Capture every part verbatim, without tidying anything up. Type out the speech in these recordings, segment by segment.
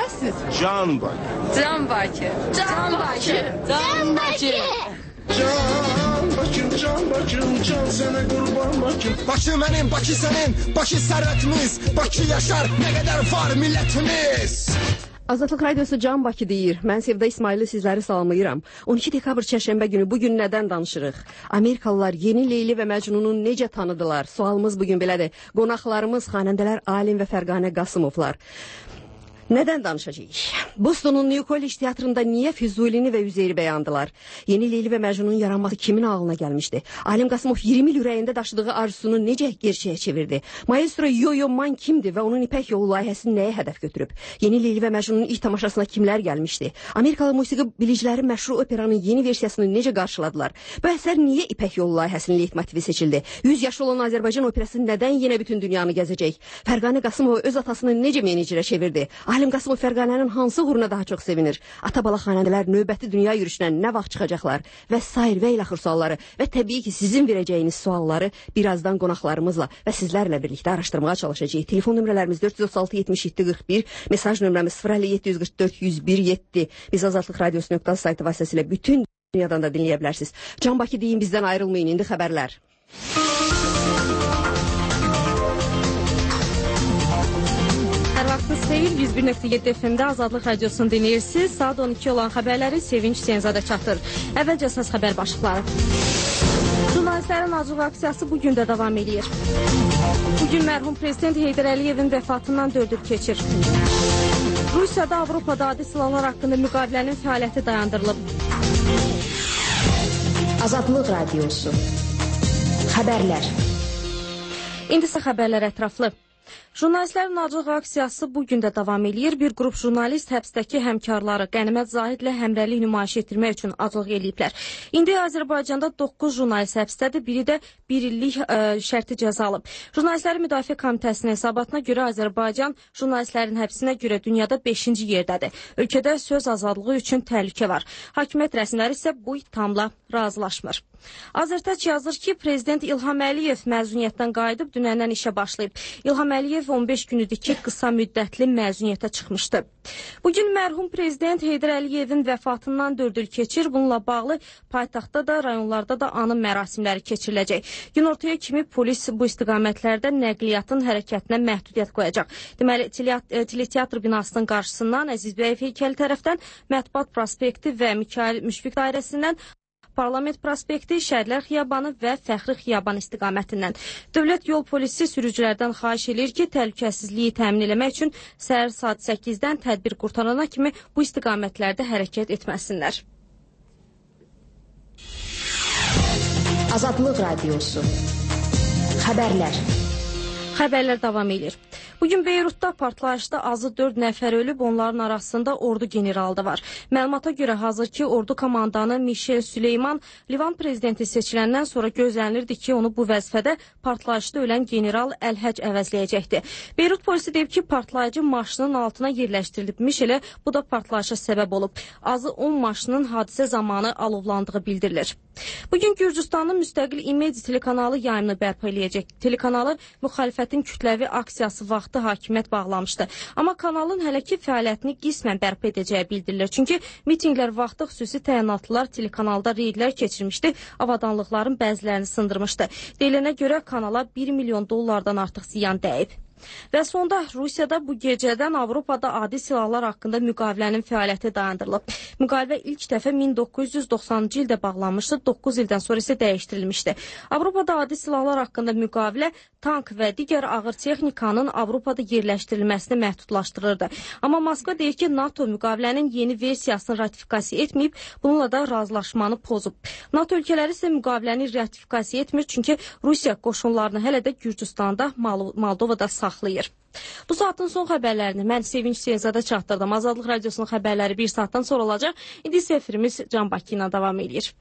deyəcəksiniz? Can Bakı. Can Bakı. Can Bakı. Can Bakı. Can Bakım, can Bakım, can sənə qurban Bakım. Bakı mənim, Bakı sənin, Bakı sərvətimiz, Bakı yaşar, nə qədər var millətimiz. Azadlıq Radiosu Can Bakı deyir. Mən Sevda İsmail'i sizləri salamlayıram. on iki dekabr çərşənbə günü bugün nədən danışırıq? Amerikalılar Yeni Leyli və Məcnunu necə tanıdılar? Sualımız bugün belədir. Qonaqlarımız xanəndələr Alim və Fərqanə Qasımovlar. Nədən danışacağıq? Boston'un New College teatrında niyə Füzulini və Üzeyri beyandılar? Yeni Leyli və Məcnunun yaranması kimin ağlına gəlmişdi? Alim Qasımov iyirmi il ürəyində daşıdığı arzusunu necə gerçəyə çevirdi? Maestro Yo-Yo Man kimdir və onun İpək Yolu layihəsini nəyə hədəf götürüb? Yeni Leyli və Məcnunun ilk tamaşasına kimlər gəlmişdi? Amerikalı musiqi biliciləri məşhur operanın yeni versiyasını necə qarşıladılar? Bu əsər niyə İpək Yolu layihəsinin leitmotivi seçildi? yüz yaşı olan Azərbaycan operası nədən yenə bütün dünyanı gəzəcək? Fərqanə Qasımov öz atasını necə menecerə çevirdi? Alim Qasımov Fərqanənin hansı uğruna daha çox sevinir? Ata-bala xanəndələr növbəti dünya yürüyüşünə nə vaxt çıxacaqlar? Və sair və ilaxır sualları və təbii ki sizin verəcəyiniz sualları birazdan qonaqlarımızla və sizlərlə birlikdə araşdırmağa çalışacağıq. Telefon nömrələrimiz dörd yüz otuz altı yetmiş yeddi qırx bir, mesaj nömrəmiz sıfır əlli yeddi yüz qırx dörd yüz bir yeddi. Biz Azadlıq Radiosu nöqtə saytı vasitəsilə bütün dünyadan da dinləyə bilərsiniz. Can Bakı deyin, bizdən ayrılmayın. İndi xəbərlər. Seyir yüz bir nöqtə yeddi F M-də Azadlıq Radiosunu dinləyirsiniz. Saat on iki olan xəbərləri Sevinç Hüseynzadə çatır. Əvvəlcə əsas xəbər başlıqları. Jurnalistlərin acıq aksiyası bugün də davam edir. Bugün mərhum prezident Heydər Əliyevin vəfatından dörd il keçir. Rusiyada, Avropada adi silahlar haqqında müqavilənin fəaliyyəti dayandırılıb. Azadlıq Radiosu. Xəbərlər. İndi isə xəbərlər ətraflı. Jurnalistlərin acıq aksiyası bugün də davam edir. Bir qrup jurnalist həbsdəki həmkarları Qənimət Zahidlə həmrəylik nümayiş etdirmək üçün acıq eləyiblər. İndi Azərbaycanda doqquz jurnalist həbsdədir, biri də bir illik ə, şərti cəza alıb. Jurnalistlərin Müdafiə Komitəsinin hesabatına görə Azərbaycan jurnalistlərin həbsinə görə dünyada beşinci yerdədir. Ölkədə söz azadlığı üçün təhlükə var. Hakimiyyət rəsmiləri isə bu ittihamla razılaşmır. Azərtaç yazır ki, Prezident İlham Əliyev məzuniyyətdən qayıdıb dünəndən işə başlayıb. İlham Əliyev on beş günüdür ki, qısa müddətli məzuniyyətə çıxmışdı. Bugün mərhum Prezident Heydər Əliyevin vəfatından dörd il keçir. Bununla bağlı paytaxtda da, rayonlarda da anım mərasimləri keçiriləcək. Günortaya kimi polis bu istiqamətlərdə nəqliyyatın hərəkətinə məhdudiyyət qoyacaq. Deməli, Teleteatr binasının qarşısından Əzizbəyev heykəli tərəfdən Mətbuat prospekti və Mikail Müşfiq dairəsindən Parlament prospekti, Şəhidlər xiyabanı və Fəxri xiyaban istiqamətindən. Dövlət yol polisi sürücülərdən xahiş edir ki, təhlükəsizliyi təmin etmək üçün səhər saat səkkizdən tədbir qurtarana kimi bu istiqamətlərdə hərəkət etməsinlər. Azadlıq Radiosu. Xəbərlər. Xəbərlər davam edir. Bugün Beyrutda partlayışda azı dörd nəfər ölüb, onların arasında ordu generalı da var. Məlumata görə hazırki ordu komandanı Mişel Süleyman Livan prezidenti seçiləndən sonra gözlənilirdi ki, onu bu vəzifədə partlayışda ölən general Əlhəc əvəzləyəcəkdi. Beyrut polisi deyib ki, partlayıcı maşının altına yerləşdirilib. Mişelə bu da partlayışa səbəb olub. Azı on maşının hadisə zamanı alovlandığı bildirilir. Bugün Gürcüstanın müstəqil İmedi telekanalı yayımını bərpa eləyəcək. Telekanalı müxalifətin kütləvi aksiyası vaxtı hakimiyyət bağlamışdı. Amma kanalın hələ ki fəaliyyətini qismən bərpa edəcəyi bildirilir. Çünki mitinglər vaxtı xüsusi təyinatlılar telekanalda reydlər keçirmişdi, avadanlıqların bəzilərini sındırmışdı. Deyilənə görə kanala bir milyon dollardan artıq ziyan dəyib. Və sonda Rusiyada bu gecədən Avropada adi silahlar haqqında müqavilənin fəaliyyəti dayandırılıb. Müqavilə ilk dəfə min doqquz yüz doxsanıncı ildə bağlanmışdı, doqquz ildən sonra isə dəyişdirilmişdi. Avropada adi silahlar haqqında müqavilə tank və digər ağır texnikanın Avropada yerləşdirilməsini məhdudlaşdırırdı. Amma Moskva deyir ki, NATO müqavilənin yeni versiyasını ratifikasiya etməyib, bununla da razılaşmanı pozub. NATO ölkələri isə müqaviləni ratifikasiya etmir, çünki Rusiya qoşunlarını hələ də Gürcüstanda, Moldovada saxlayır. Bu saatın son xəbərlərini mən Sevinç Hüseynzadə çatdırdım. Azadlıq Radiosunun xəbərləri bir saatdan sonra olacaq. İndi isə efirimiz Can Bakı ilə davam edir.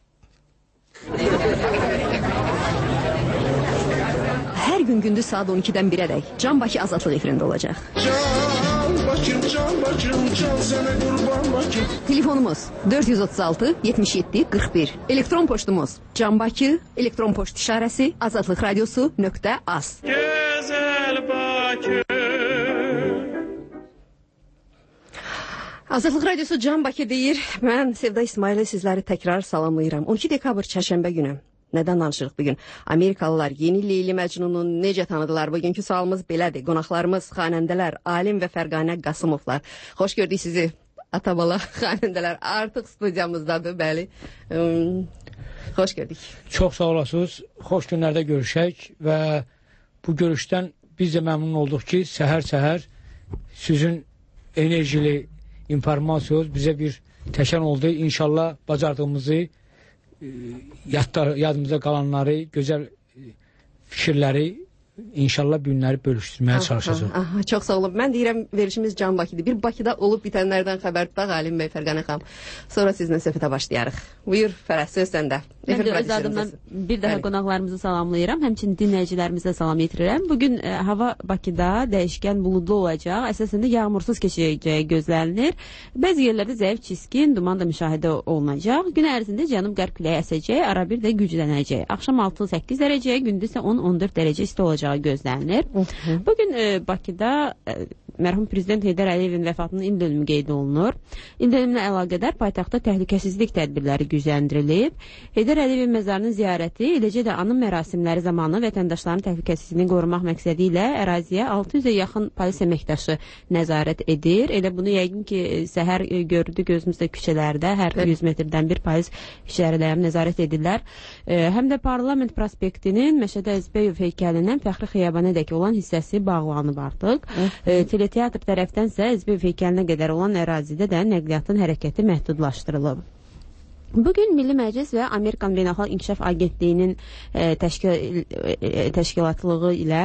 Hər gün gündüz saat on ikidən birədək Can Bakı Azadlıq efirində olacaq. Can Bakım, can Bakım, can sənə qurban Bakım. Telefonumuz dörd yüz otuz altı yetmiş yeddi qırx bir. Elektron poçtumuz Can Bakı, elektron poçt işarəsi azadlıq radiosu nöqtə az. Gözəl Bakı. Azadlıq Radiosu Can Bakı deyir. Mən Sevda İsmailov sizləri təkrar salamlayıram. on iki dekabr çərşənbə günü. Nədən danışırıq bugün? Amerikalılar yeni Leyli Məcnunu necə tanıdılar? Bugünkü sualımız belədir. Qonaqlarımız xanəndələr Alim və Fərqanə Qasımovlar. Xoş gördük sizi. Atabala xanəndələr artıq studiyamızdadır, bəli. Um, xoş gördük. Çox sağ olasınız. Xoş günlərdə görüşək və bu görüşdən biz də məmnun olduq ki, səhər-səhər sizin enerjili informasiyanız bizə bir təşən oldu. İnşallah bacardığımızı, e, yadda, yadımıza qalanları, gözəl fikirləri, İnşallah günləri bölüşdürməyə çalışacaq. Aha, aha, çox sağ olun. Mən deyirəm verilişimiz Can Bakıdır. Bir Bakıda olub bitənlərdən xəbər tutaq Alim bəy, Fərqanə xanım. Sonra sizinlə söhbətə başlayarıq. Buyur Fərəz, söz səndə. Mən də öz adımdan bir daha qonaqlarımızı salamlayıram. Həmçinin dinləyicilərimizə salam yetirirəm. Bugün e, hava Bakıda dəyişkən buludlu olacaq. Əsasən də yağmursuz keçəcəyi gözlənilir. Bəzi yerlərdə zəif çiskin, duman da müşahidə olunacaq. Gün ərzində cənub-qərb küləyi əsəcək, ara bir də güclənəcək. Axşam altı səkkiz dərəcəyə, gündüz isə on on dörd dərəcə isti olacaq gözlənilir. Bugün e, Bakıda e, mərhum prezident Heydər Əliyevin vəfatının ildönümü qeyd olunur. İldönümlə əlaqədar paytaxtda təhlükəsizlik tədbirləri gücləndirilib. Heydər Əliyevin məzarının ziyarəti, eləcə də anım mərasimləri zamanı vətəndaşların təhlükəsizliyini qorumaq məqsədi ilə əraziyə altı yüzə yaxın polis əməkdaşı nəzarət edir. Elə bunu yəqin ki, səhər e, gördük gözümüzdə küçələrdə hər yüz metrdən bir polis küçələri dayanıb nəzarət edirlər. E, həm də Parlament prospektinin Məşədə Əzbəyev heykəlindən Fəxri Xiyabanədək olan hissəsi bağlanıb artıq. E, Teleteatr tərəfdənsə Əzbəyev heykəlinə qədər olan ərazidə də nəqliyyatın hərəkəti məhdudlaşdırılıb. Bugün Milli Məclis və Amerikan Beynəlxalq İnkişaf Agentliyinin e, təşkil, e, təşkilatlığı ilə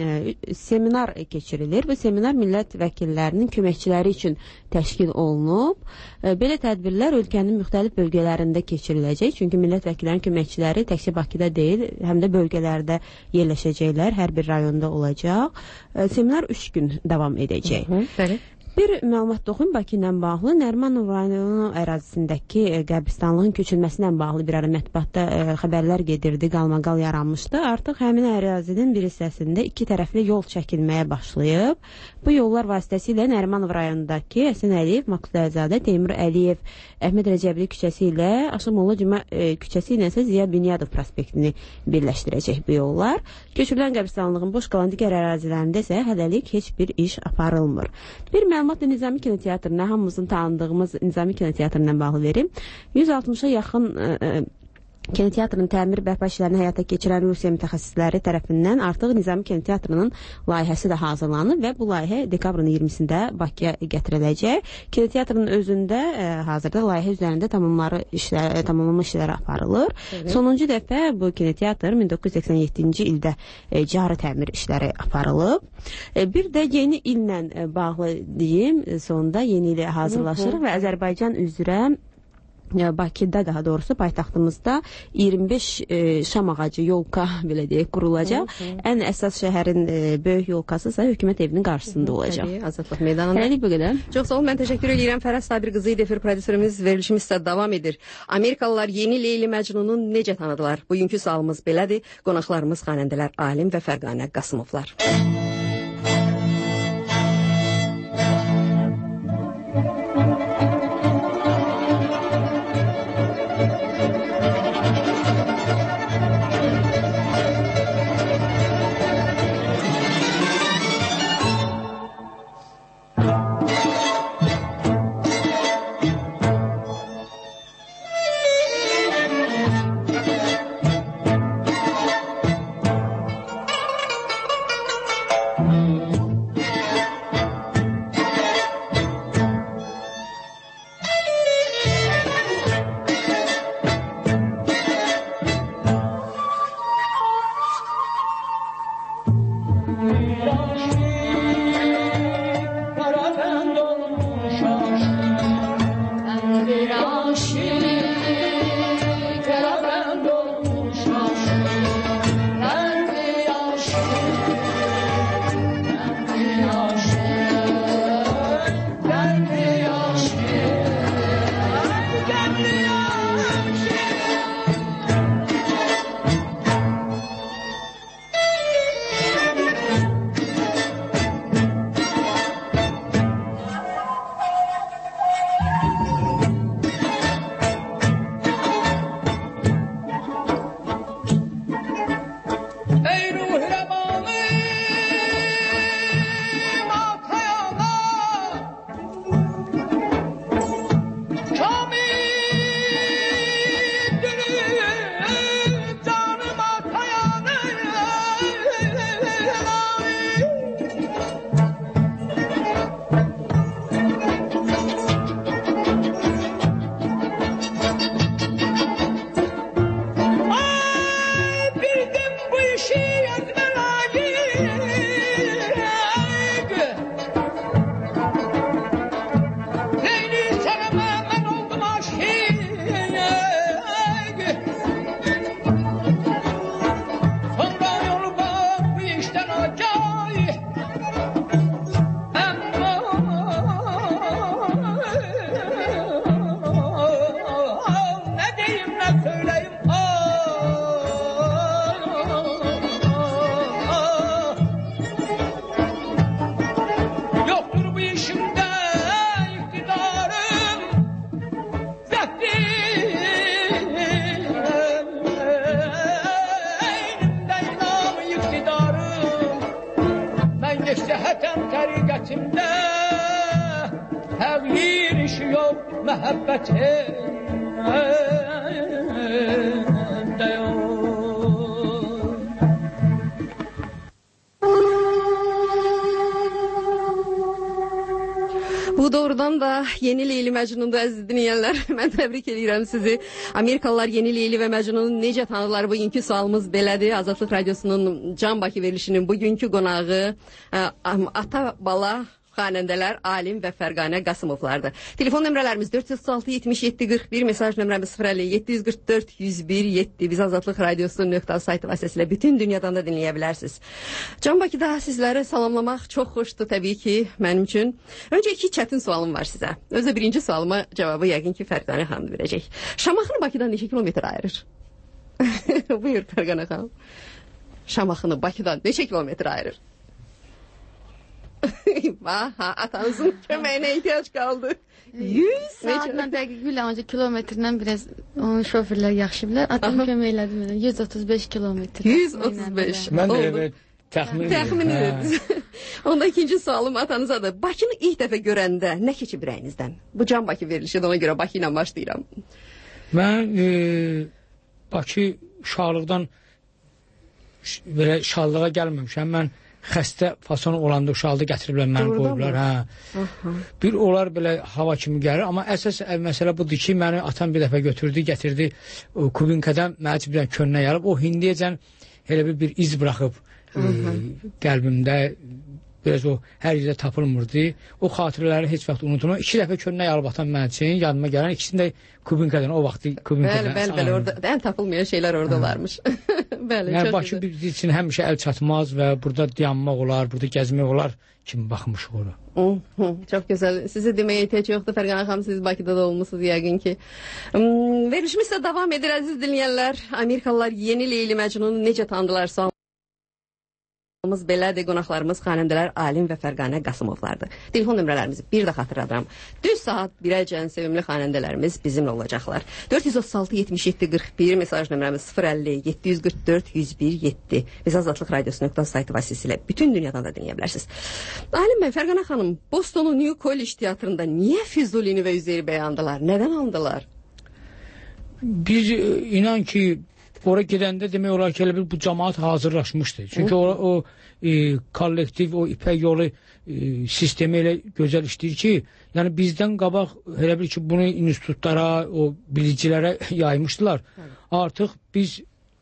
e, seminar keçirilir. Bu seminar millət vəkillərinin köməkçiləri üçün təşkil olunub. E, belə tədbirlər ölkənin müxtəlif bölgələrində keçiriləcək. Çünki millət vəkillərinin köməkçiləri təkcə Bakıda deyil, həm də bölgələrdə yerləşəcəklər, hər bir rayonda olacaq. E, seminar üç gün davam edəcək. Hı -hı, bəli. Bir məlumat oxuyum Bakı ilə bağlı. Nərimanov rayonu ərazisindəki e, qəbristanlığın köçülməsi ilə bağlı bir ara mətbuatda e, xəbərlər gedirdi, qalmaqal yaranmışdı. Artıq həmin ərazinin bir hissəsində iki tərəfli yol çəkilməyə başlayıb. Bu yollar vasitəsilə Nərimanov rayonundakı Həsən Əliyev, Maqsud Əlizadə, Teymur Əliyev, Əhməd Rəcəbli küçəsi ilə Aşımoğlu Cümə e, küçəsi ilə isə Ziya Bünyadov prospektini birləşdirəcək bu yollar. Köçürülən qəbristanlığın boş qalan digər ərazilərində isə hələlik heç bir iş aparılmır. Bir məlumat da Nizami Kinoteatrına, hamımızın tanıdığımız Nizami Kinoteatrına bağlı verim. yüz altmışa yaxın e, e, Kinoteatrın təmir bərpa işlərini həyata keçirən Rusiya mütəxəssisləri tərəfindən artıq Nizami Kinoteatrının layihəsi də hazırlanıb və bu layihə dekabrın iyirmisində Bakıya gətiriləcək. Kinoteatrın özündə e, hazırda layihə üzərində tamamları işlər, tamamlama işləri aparılır. Evet. Sonuncu dəfə bu kinoteatr min doqquz yüz səksən yeddinci ildə e, cari təmir işləri aparılıb. E, bir də yeni illə e, bağlı deyim, e, sonunda yeni ilə hazırlaşırıq və Azərbaycan üzrə Bakıda, daha doğrusu paytaxtımızda iyirmi beş e, şam ağacı yolka belə deyək qurulacaq. Hı -hı. Ən əsas şəhərin e, böyük yolkası isə hökumət evinin qarşısında olacaq. Təbii, Azadlıq meydanında. Hələ bu qədər. Çox sağ olun, mən təşəkkür edirəm. Fərəz Sabir qızı idi, efir prodüserimiz, verilişimiz isə davam edir. Amerikalılar yeni Leyli Məcnunu necə tanıdılar? Bugünkü sualımız belədir. Qonaqlarımız xanəndələr Alim və Fərqanə Qasımovlar. yok məhəbbətin də yok. Bu doğrudan da Yeni Leyli Məcnun'da əziz dinləyənlər. Mən təbrik edirəm sizi. Amerikalılar Yeni Leyli və Məcnun'u necə tanıdılar? Bugünkü sualımız belədir. Azadlıq Radiosu'nun Can Bakı verilişinin bugünkü qonağı ata bala xanəndələr Alim və Fərqanə Qasımovlardır. Telefon nömrələrimiz dörd yüz otuz altı yetmiş yeddi qırx bir, mesaj nömrəmiz sıfır əlli yeddi yüz qırx dörd yüz bir yeddi. Biz Azadlıq Radiosu nöqta saytı vasitəsilə bütün dünyadan da dinləyə bilərsiniz. Can Bakıda sizləri salamlamaq çox xoşdur təbii ki mənim üçün. Öncə iki çətin sualım var sizə. Özdə birinci sualıma cavabı yəqin ki Fərqanə xanım verəcək. Şamaxını Bakıdan neçə kilometr ayırır? Buyur Fərqanə xanım. Şamaxını Bakıdan neçə kilometr ayırır? Aha, atanızın köməyinə ehtiyac qaldı. yüz saatla dəqiq bilə, ancaq kilometrdən biraz onun şoförlər yaxşı bilər. Atam kömək elədi mənə. yüz otuz beş kilometr. yüz otuz beş. Mən də evet, təxmin edirəm. Təxmin edirəm. Onda ikinci sualım atanızadır. Bakını ilk dəfə görəndə nə keçib ürəyinizdən? Bu Can Bakı verilişi, ona görə Bakı ilə başlayıram. Mən e, Bakı uşaqlıqdan belə şallığa gəlməmişəm. Mən xəstə fason olanda uşaqda gətiriblər, məni qoyublar. Hə. Bir onlar belə hava kimi gəlir, amma əsas məsələ budur ki, məni atam bir dəfə götürdü, gətirdi Kubinkədən, mənə bir dənə könlə yarıb, o hindiyəcən elə bir, bir iz buraxıb e, qəlbimdə, biraz o hər yerdə tapılmırdı. O xatirələri heç vaxt unutulmam. İki dəfə könlə yarıb atam mənim üçün, yanıma gələn, ikisini də Kubinkədən, o vaxtı Kubinkədən. Bəli, bəli, bəli, orada ən tapılmayan şeylər orada varmış. Bəli, yəni, çox Bakı güzel. bizim üçün həmişə əl çatmaz və burada dayanmaq olar, burada gəzmək olar kimi baxmışıq ora. Hı hı, çok güzel. Size demeye ihtiyaç yoktu Fergan Hanım, siz Bakı'da da olmuşsunuz yəqin ki. Hmm, verişimizdə davam edir əziz dinləyənlər. Amerikalılar Yeni Leyli Məcnun'u necə tanıdılar? Sualımız belədir, qonaqlarımız xanəndələr Alim və Fərqanə Qasımovlardır. Telefon nömrələrimizi bir də xatırladıram. Düz saat birəcən sevimli xanəndələrimiz bizimlə olacaqlar. dörd yüz otuz altı yetmiş yeddi qırx bir, mesaj nömrəmiz sıfır əlli yeddi yüz qırx dörd yüz bir yeddi. Biz Azadlıq Radiosu nöqta saytı vasitəsilə bütün dünyadan da dinləyə bilərsiniz. Alim bəy, Fərqanə xanım, Boston'un New College teatrında niyə Füzulini və Üzeyri beyandılar? Nədən aldılar? Biz inan ki ora gedəndə demək olar ki, elə bir bu cəmaat hazırlaşmışdı. Çünki o, o e, kollektiv, o ipək yolu e, sistemi elə gözəl işləyir ki, yəni bizdən qabaq elə bir ki, bunu institutlara, o bilicilərə yaymışdılar. Artıq biz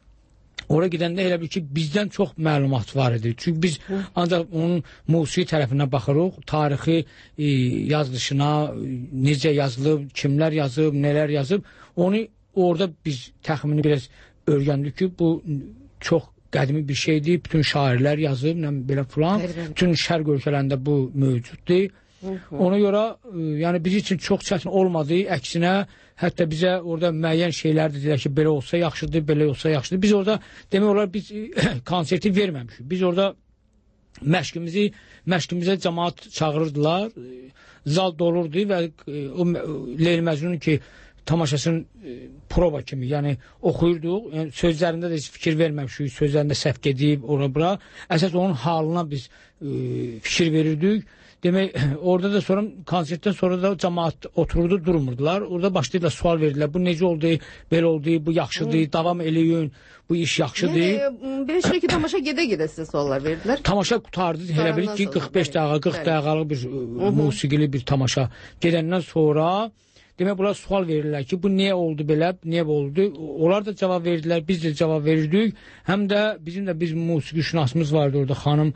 ora gedəndə elə bir ki, bizdən çox məlumat var idi. Çünki biz ancaq onun musiqi tərəfinə baxırıq, tarixi e, yazılışına, necə yazılıb, kimlər yazıb, nələr yazıb, onu orada biz təxmini biraz öyrəndik ki, bu çox qədimi bir şeydir. Bütün şairlər yazıb, nə belə filan. Bütün şərq ölkələrində bu mövcuddur. Ona görə yəni biz üçün çox çətin olmadı. Əksinə, hətta bizə orada müəyyən şeylər dedilər ki, belə olsa yaxşıdır, belə olsa yaxşıdır. Biz orada demək olar biz konserti verməmişik. Biz orada məşqimizi, məşqimizə cəmaat çağırırdılar. Zal dolurdu və o Leyli Məcnun ki, tamaşasının e, prova kimi, yəni oxuyurduq, yəni, sözlərində də heç fikir verməmişik, sözlərində səhv gedib, ora-bura. Əsas onun halına biz e, fikir verirdik. Demək, orada da sonra, konsertdən sonra da cəmaat otururdu, durmurdular. Orada başlayırlar, sual verdilər. Bu necə oldu, belə oldu, bu yaxşıdır, hmm. davam eləyin, bu iş yaxşıdır. Yəni, bir şey ki, tamaşa gedə-gedə sizə suallar verdilər. Tamaşa qutardı, elə bilir ki, qırx beş dəqiqə, qırx dəqiqəlik bir e, musiqili bir tamaşa gedəndən sonra demək, bunlar sual verirlər ki, bu niyə oldu belə, niyə oldu? Onlar da cavab verdilər, biz də cavab verirdik. Həm də bizim də biz musiqi şünasımız vardı orada, xanım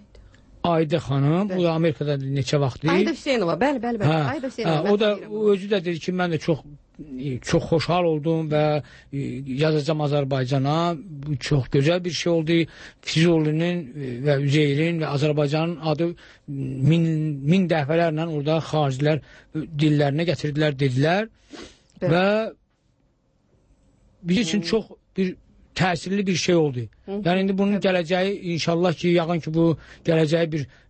Ayda xanım, o da Amerikada neçə vaxtdır. Ayda Hüseynova, bəli, bəli, bəli. Hə, Ayda Hüseynova. Hə, o da özü də dedi ki, mən də çox çox xoşhal oldum və yazacağam Azərbaycana. Bu çox gözəl bir şey oldu. Füzulinin və Üzeyrin və Azərbaycanın adı min, min dəfələrlə orada xaricilər dillərinə gətirdilər, dedilər. Bəli. Və biz üçün çox bir təsirli bir şey oldu. Hı -hı. Yəni indi bunun gələcəyi inşallah ki, yəqin ki, bu gələcəyi bir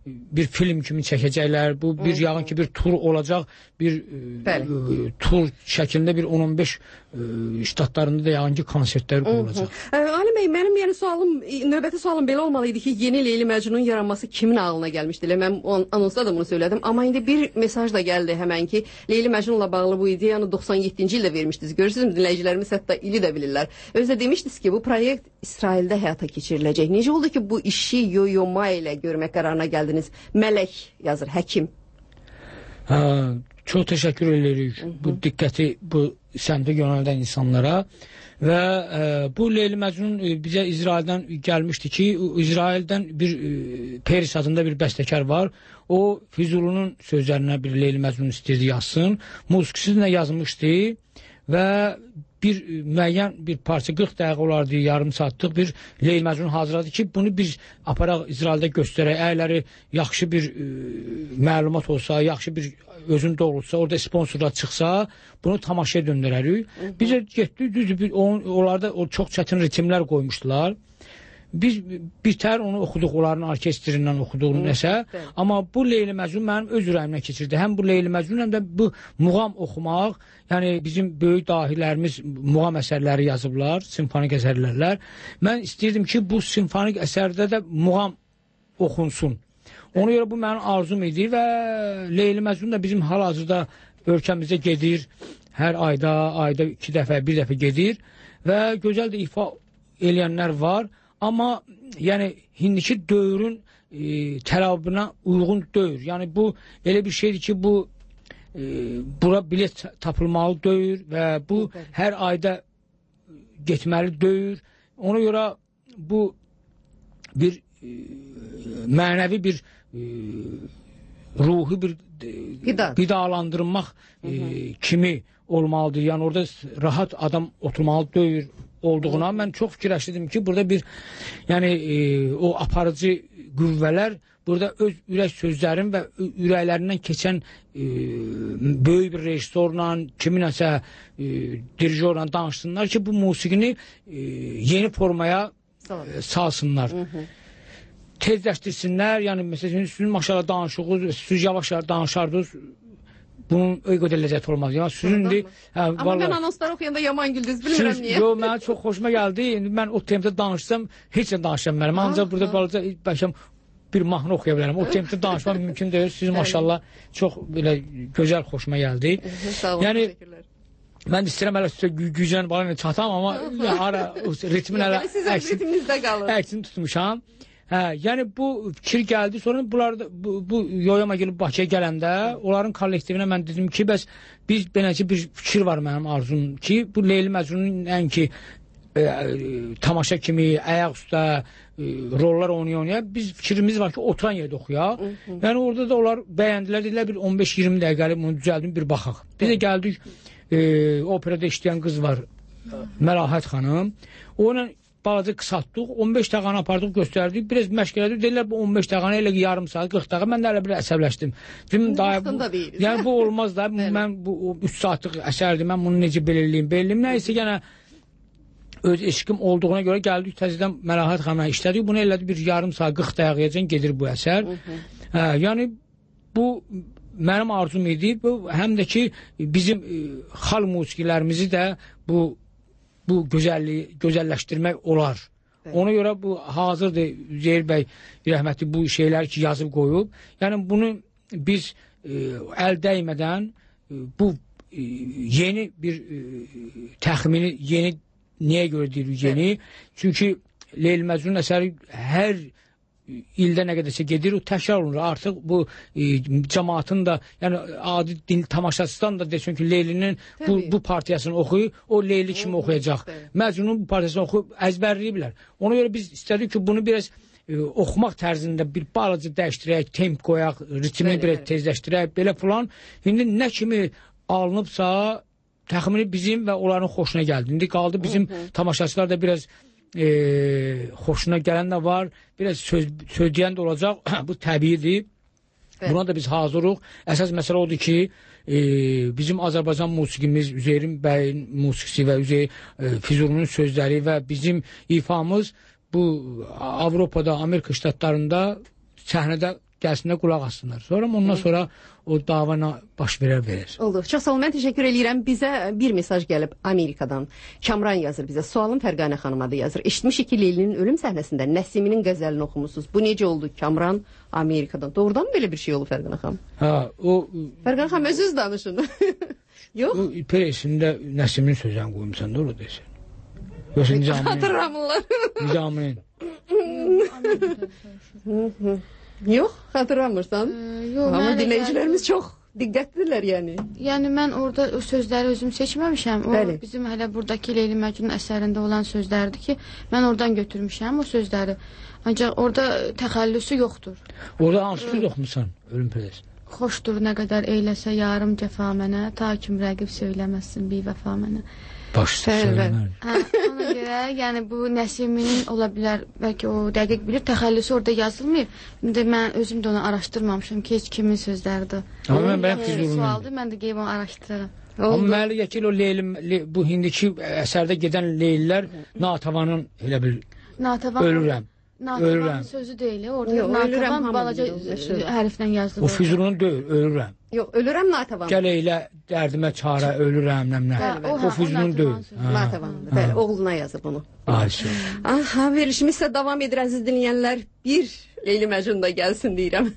bir film kimi çəkəcəklər. Bu bir yağın ki bir tur olacaq, bir e, tur şəklində bir on on beş e, ştatlarında da yağın ki konsertlər olacaq. Ali bəy, mənim yəni sualım, növbəti sualım belə olmalı idi ki, yeni Leyli Məcnun yaranması kimin ağlına gəlmişdi? Elə mən anonsda da bunu söylədim. Amma indi bir mesaj da gəldi həmən ki, Leyli Məcnunla bağlı bu ideyanı doxsan yeddinci ildə vermişdiniz. Görürsünüz, dinləyicilərimiz hətta ili də bilirlər. Özdə demişdiniz ki, bu proyekt İsraildə həyata keçiriləcək. Necə oldu ki, bu işi Yo-Yo-Ma ilə görmək qərarına gəldiniz? Mələk yazır, həkim. Hə, çox təşəkkür edirik bu diqqəti bu səmtə yönəldən insanlara və e, bu Leyli Məcnun e, bizə İsraildən gəlmişdi ki, İsraildən bir e, Peris adında bir bəstəkar var. O Füzulunun sözlərinə bir Leyli Məcnun istəyirdi yazsın. Musiqisini yazmışdı və bir e, müəyyən bir parça qırx dəqiqə olardı, yarım saatlıq bir Leyli Məcnun hazırladı ki, bunu biz aparaq İsraildə göstərək. Əyləri yaxşı bir e, məlumat olsa, yaxşı bir özün doğrulsa, orada sponsorlar çıxsa, bunu tamaşaya döndürərik. Bizə getdik, düzdür, onlarda o çox çətin ritimlər qoymuşdular. Biz bir tər onu oxuduq, onların orkestrindən oxuduq nəsə. Amma bu Leyli Məcnun mənim öz ürəyimdən keçirdi. Həm bu Leyli Məcnun, həm də bu muğam oxumaq, yəni bizim böyük dahilərimiz muğam əsərləri yazıblar, simfonik əsərlərlər. Mən istəyirdim ki, bu simfonik əsərdə də muğam oxunsun. Ona görə bu mənim arzum idi və Leyli Məcnun da bizim hal-hazırda ölkəmizdə gedir. Hər ayda, ayda iki dəfə, bir dəfə gedir və gözəl də ifa eləyənlər var. Amma yəni indiki dövrün e, tələbinə uyğun deyil. Yəni bu elə bir şeydir ki, bu e, bura bilet tapılmalı deyil və bu hər ayda getməli deyil. Ona görə bu bir e, mənəvi bir e, ruhi bir e, qidalandırmaq e, kimi olmalıdır. Yəni orada rahat adam oturmalı deyil olduğuna mən çox fikirləşdim ki, burada bir yəni e, o aparıcı qüvvələr burada öz ürək sözlərin və ürəklərindən keçən e, böyük bir rejissorla, kiminəsə e, dirijorla danışsınlar ki, bu musiqini e, yeni formaya e, salsınlar. Hı -hı. Tezləşdirsinlər, yəni məsələn sizin maşallah danışığınız, siz yavaş danışardınız, bunun öygöd ləzzət olmaz. Yəni sizin indi amma vallahi, mən anonsları oxuyanda yaman güldünüz, bilmirəm niyə. Yox, mənə çox xoşuma gəldi. İndi mən o tempdə danışsam, heç nə danışa bilmərəm. Ancaq burada balaca bəlkə bir mahnı oxuya bilərəm. O tempdə danışmaq mümkün deyil. Siz maşallah çox belə gözəl xoşuma gəldi. Sağ olun, yəni, təşəkkürlər. Mən istəyirəm hələ sizə gücən bana çatam, amma ara ritmin hələ əksini tutmuşam. Hə, yəni bu fikir gəldi, sonra bunlar da, bu, bu Yo-Yo-Ma gəlib Bakıya gələndə onların kollektivinə mən dedim ki, bəs biz beləcə bir fikir var mənim arzum ki, bu Leyli Məcnunun ən ki e, tamaşa kimi, ayaq üstə e, rollar oynaya-oynaya biz fikrimiz var ki, oturan yerdə oxuyaq. Yəni orada da onlar bəyəndilər, dedilər bir on beş iyirmi dəqiqəlik bunu düzəldim, bir baxaq. Biz də gəldik, e, operada işləyən qız var, Məlahət xanım. Onun balaca qısaltdıq, on beş dəqiqəni apardıq, göstərdik, biraz məşq elədik, dedilər bu on beş dəqiqəni elə yarım saat, qırx dəqiqə, mən də elə bir əsəbləşdim. Dedim, daha, bu, yəni bu olmaz da, mən bu üç saatlıq əsərdir, mən bunu necə belirliyim, belirliyim, nəysə yenə öz eşqim olduğuna görə gəldik, təzədən Məlahət xanımla işlədik, bunu elədik bir yarım saat, qırx dəqiqəyəcən gedir bu əsər. Hə, yəni bu mənim arzum idi, bu həm də ki bizim e, xalq musiqilərimizi də bu bu gözəlliyi, gözəlləşdirmək olar. Evet. Ona görə bu hazırdır, Üzeyir bəy rəhmətli bu şeyləri ki yazıb qoyub. Yəni bunu biz e, əl dəymədən e, bu e, yeni bir e, təxmini, yeni niyə görə deyirik yeni? Evet. Çünki Leyli Məcnun əsəri hər ildə nə qədərsə gedir, o təkrar olunur. Artıq bu e, cəmaatın da, yəni adi din tamaşaçıdan da desin ki, Leylinin bu, bu partiyasını oxuyur, o Leyli kimi oxuyacaq. Məcnunun bu partiyasını oxuyub əzbərləyiblər. Ona görə biz istədik ki, bunu biraz e, oxumaq tərzində bir balaca dəyişdirək, temp qoyaq, ritmi biraz tezləşdirək, belə falan. İndi nə kimi alınıbsa, təxmini bizim və onların xoşuna gəldi. İndi qaldı bizim tamaşaçılar da biraz E, xoşuna gələn də var, biraz söz, söyləyən də olacaq, bu təbiidir. Evet. Buna da biz hazırıq. Əsas məsələ odur ki, e, bizim Azərbaycan musiqimiz, Üzeyir bəyin musiqisi və Üzeyir e, Füzulunun sözləri və bizim ifamız bu Avropada, Amerika ştatlarında səhnədə gəlsinlər qulaq assınlar. Sonra ondan sonra o davana baş verər verir. Oldu. Çox sağ olun. Mən təşəkkür eləyirəm. Bizə bir mesaj gəlib Amerikadan. Kamran yazır bizə. Sualım Fərqanə xanıma da yazır. Eşitmişik ki, Leylinin ölüm səhnəsində Nəsiminin qəzəlini oxumusunuz. Bu necə oldu Kamran Amerikadan? Doğrudan belə bir şey oldu Fərqanə xanım? Ha, o Fərqanə xanım özünüz danışın. Yox. O presində Nəsimin sözünü qoymuşsan da orada desən. Yoxsa Nizaminin. Xatırlamırlar. Nizaminin. Yox, xatırlamırsan? Ee, yox, Amma mənə dinləyicilərimiz gəldi. çox diqqətlidirlər yəni. Yəni mən orada o sözləri özüm seçməmişəm. O Bəli. bizim hələ buradakı Leyli Məcnun əsərində olan sözlərdir ki, mən oradan götürmüşəm o sözləri. Ancaq orada təxəllüsü yoxdur. Orada hansı söz oxumusan ölüm presində? Xoşdur nə qədər eyləsə yarım cəfa mənə, ta kim rəqib söyləməsin bir vəfa mənə. Baş söyləmər. Hə, ona görə yəni bu Nəsiminin ola bilər, bəlkə o dəqiq bilir, təxəllüsü orada yazılmayıb. İndi mən özüm də onu araşdırmamışam ki, heç kimin sözləridir. Amma mən bəyəm Yəni, Füzulundan. sualdır, mən də qeyb onu araşdıraram. Amma mənə gəlir ki, o Leyli, Le- bu hindiki əsərdə gedən Leylilər Natavanın elə bil Natavan ölürəm. Natavanın Ölürəm. sözü deyil, orada Yox, ölürəm Natavan hamı balaca bilir, o şey. hərflə yazılır. O Füzulunun deyil, ölürəm. Yox, ölürəm Natavan. Gəl eylə dərdimə çarə, ölürəm, nəm nə. Hə, o, O hə, o Füzulunun Natavan deyil. sözü. Ha. Natavandır. Bəli, oğluna yazıb onu. Ayşə. Aha, verilişimiz isə davam edir əziz dinləyənlər. Bir Leyli Məcnun da gəlsin deyirəm.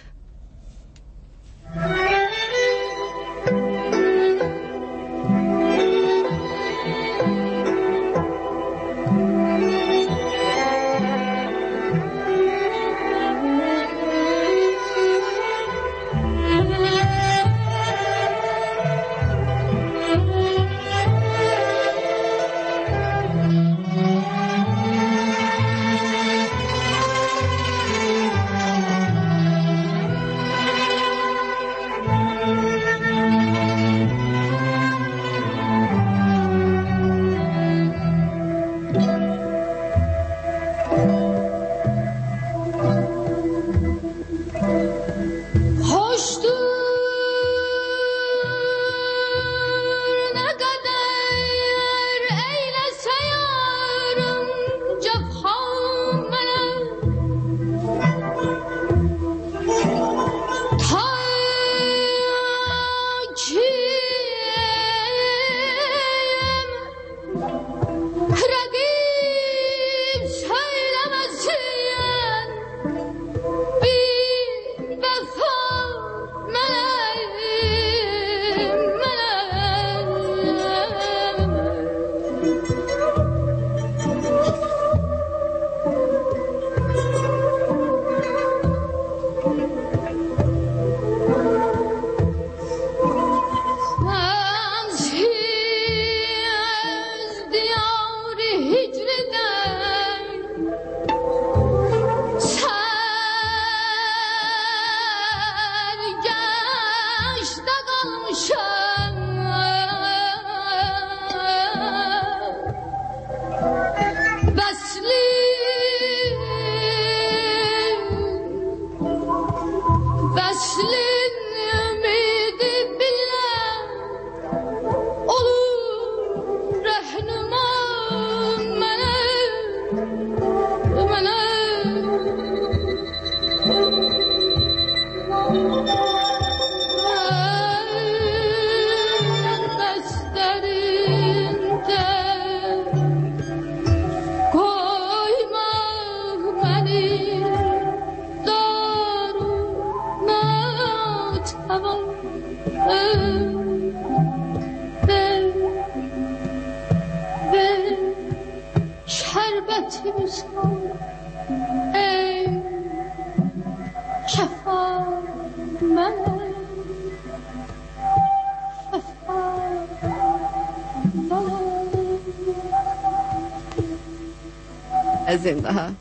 Əzim daha.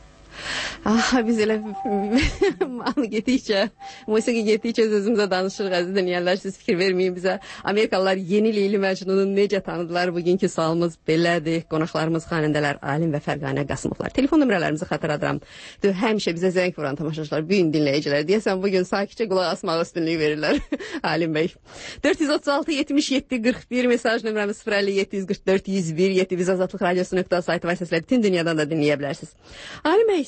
Ah, biz elə mal getdikcə, musiqi getdikcə özümüzə danışırıq, əziz dinləyənlər, siz fikir verməyin bizə. Amerikalılar yeni Leyli Məcnunu necə tanıdılar? Bugünkü sualımız belədir. Qonaqlarımız xanəndələr Alim və Fərqanə Qasımovlar. Telefon nömrələrimizi xatırladıram. Həmişə bizə zəng vuran tamaşaçılar, bu gün dinləyicilər deyəsən bugün sakitcə qulaq asmağa üstünlük verirlər. Alim bəy. dörd yüz otuz altı yetmiş yeddi qırx bir mesaj nömrəmiz sıfır əlli yeddi yüz qırx dörd yüz bir yeddi biz Azadlıq Radiosu nöqtə saytı vasitəsilə bütün dünyadan da dinləyə bilərsiniz. Alim bəy, söylədiniz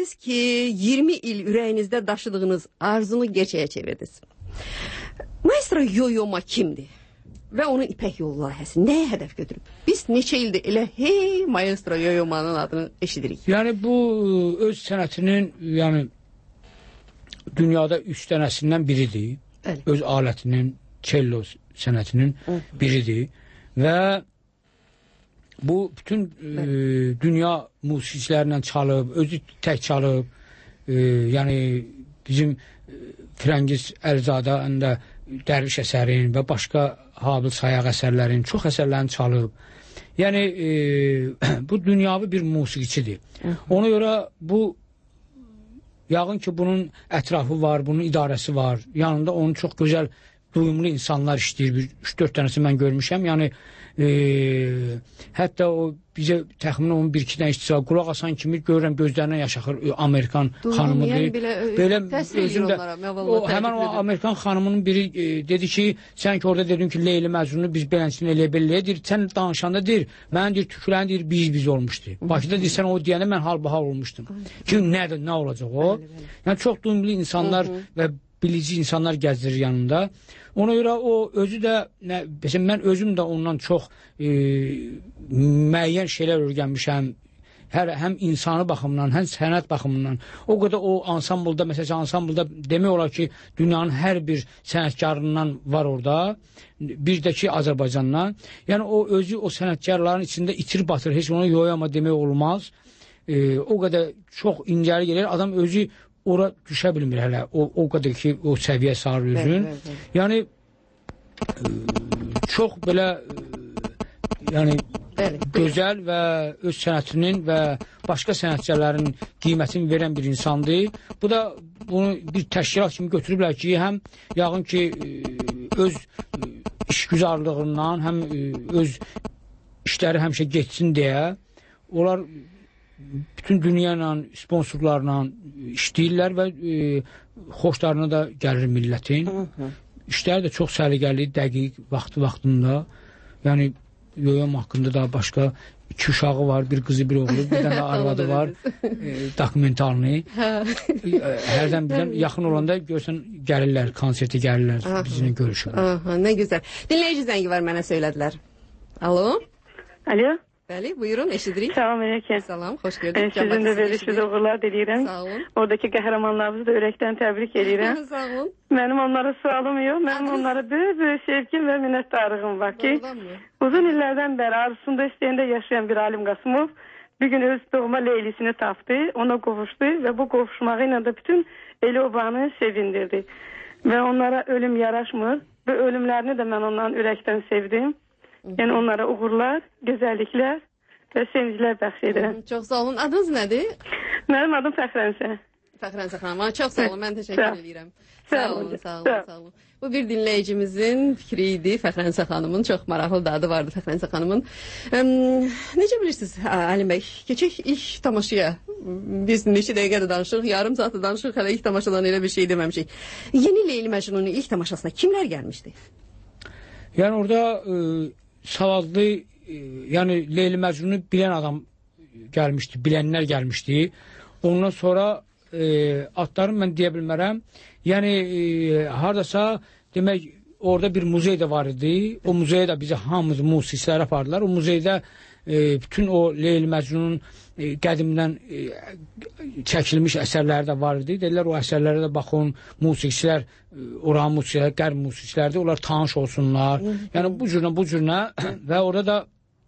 dediniz ki iyirmi il ürəyinizdə daşıdığınız arzunu gerçəyə çevirdiniz. Maestro Yo-Yo Ma kimdir? Və onun İpək Yolu layihəsi nəyə hədəf götürüb? Biz neçə ildir elə hey Maestro Yo-Yo Ma'nın adını eşidirik. Yəni bu öz sənətinin, yəni dünyada üç dənəsindən biridir. Əli. Öz alətinin, cello sənətinin Hı. biridir. Və bu bütün e, dünya musiqiçilərlə çalıb, özü tək çalıb, e, yəni bizim e, Firəngiz Əlizadə də Dərviş əsərin və başqa Habil Sayaq əsərlərin, çox əsərlərini çalıb. Yəni e, bu dünyavi bir musiqiçidir. Ona görə bu yəqin ki bunun ətrafı var, bunun idarəsi var. Yanında onun çox gözəl duyumlu insanlar işləyir. üç dörd dənəsi mən görmüşəm. Yəni e, hətta o bizə təxminən on bir iki dənə işçi qulaq asan kimi görürəm gözlərindən yaşaxır Amerikan xanımıdır. Yəni belə, belə özündə o həmin o Amerikan xanımının biri e, dedi ki, sən ki orada dedin ki Leyli Məcnunu biz beləncəsini elə belə deyir. Sən danışanda deyir, mən deyir tükürən deyir biz biz olmuşdu. Bakıda deyir sən o deyəndə mən halbahal olmuşdum. Ki nədir, nə olacaq o? Yəni çox duyumlu insanlar və bilici insanlar gəzdirir yanında. Ona görə o özü də nə, məsələn mən özüm də ondan çox e, müəyyən şeylər öyrənmişəm. Hər həm insani baxımdan, həm sənət baxımından. O qədər o ansamblda, məsələn ansamblda demək olar ki, dünyanın hər bir sənətkarından var orada. Bir də ki Azərbaycandan. Yəni o özü o sənətkarların içində itir batır. Heç ona yoyama demək olmaz. E, o qədər çox incəli gəlir. Adam özü ora düşə bilmir hələ. O, o qədər ki, o səviyyə sarı özün. Bəli, bəli. Yəni, e, çox belə, e, yəni, bəli, gözəl və öz sənətinin və başqa sənətçilərin qiymətini verən bir insandır. Bu da bunu bir təşkilat kimi götürüblər ki, həm yəqin ki, e, öz işgüzarlığından, həm e, öz işləri həmişə getsin deyə, onlar bütün dünya ilə, sponsorlarla işləyirlər və e, xoşlarına da gəlir millətin. Hı -hı. İşləri də çox səliqəli, dəqiq, vaxtı-vaxtında. Yəni, Yo-Yo haqqında da başqa iki uşağı var, bir qızı, bir oğlu, bir dənə arvadı var, e, dokumentalını. Hərdən birdən yaxın olanda görsən gəlirlər, konsertə gəlirlər, bizimlə görüşürlər. Nə gözəl. Dinləyici zəngi var, mənə söylədilər. Alo? Alo? Bəli, buyurun, eşidirik. Salam aleyküm. Salam, xoş gördük. Sizin də verişiniz uğurlar diləyirəm. Sağ olun. Oradakı qəhrəmanlarımızı da ürəkdən təbrik edirəm. Sağ olun. Mənim onlara sualım yox, mənim onlara böyük böyük sevgim və minnətdarlığım var ki, uzun illərdən bəri arzusunda istəyəndə yaşayan bir Alim Qasımov bir gün öz doğma Leylisini tapdı, ona qovuşdu və bu qovuşmağı ilə də bütün eli obanı sevindirdi. Və onlara ölüm yaraşmır. Bu ölümlərini də mən ondan ürəkdən sevdim. Yəni onlara uğurlar, gözəlliklər və sevinclər bəxş edirəm. Çox sağ olun. Adınız nədir? Mənim adım Fəxrənsə. Fəxrənsə xanım. Çox sağ olun. Mən təşəkkür edirəm. Sağ olun, sağ olun, sağ olun. Bu bir dinləyicimizin fikri idi. Fəxrənsə xanımın çox maraqlı da adı vardı Fəxrənsə xanımın. Necə bilirsiniz Alim bəy? Keçək ilk tamaşaya. Biz neçə dəqiqədə danışırıq, yarım saatda danışırıq, hələ ilk tamaşadan elə bir şey deməmişik. Yeni Leyli Məcnun'un ilk tamaşasına kimlər gəlmişdi? Yəni orada e, savadlı, e, yəni Leyli Məcnun'u bilən adam gəlmişdi, bilənlər gəlmişdi. Ondan sonra e, adlarını mən deyə bilmərəm. Yəni e, haradasa demək orada bir muzey də var idi. O muzeyə də bizi hamımız musiqiçilər apardılar. O muzeydə e, bütün o Leyli Məcnun'un e, qədimdən e, çəkilmiş əsərləri də var idi. Dedilər o əsərlərə də baxın, musiqiçilər, e, oran musiqiçilər, qərb musiqiçilərdir. Onlar tanış olsunlar. Yəni bu cürlə, bu cürlə və orada da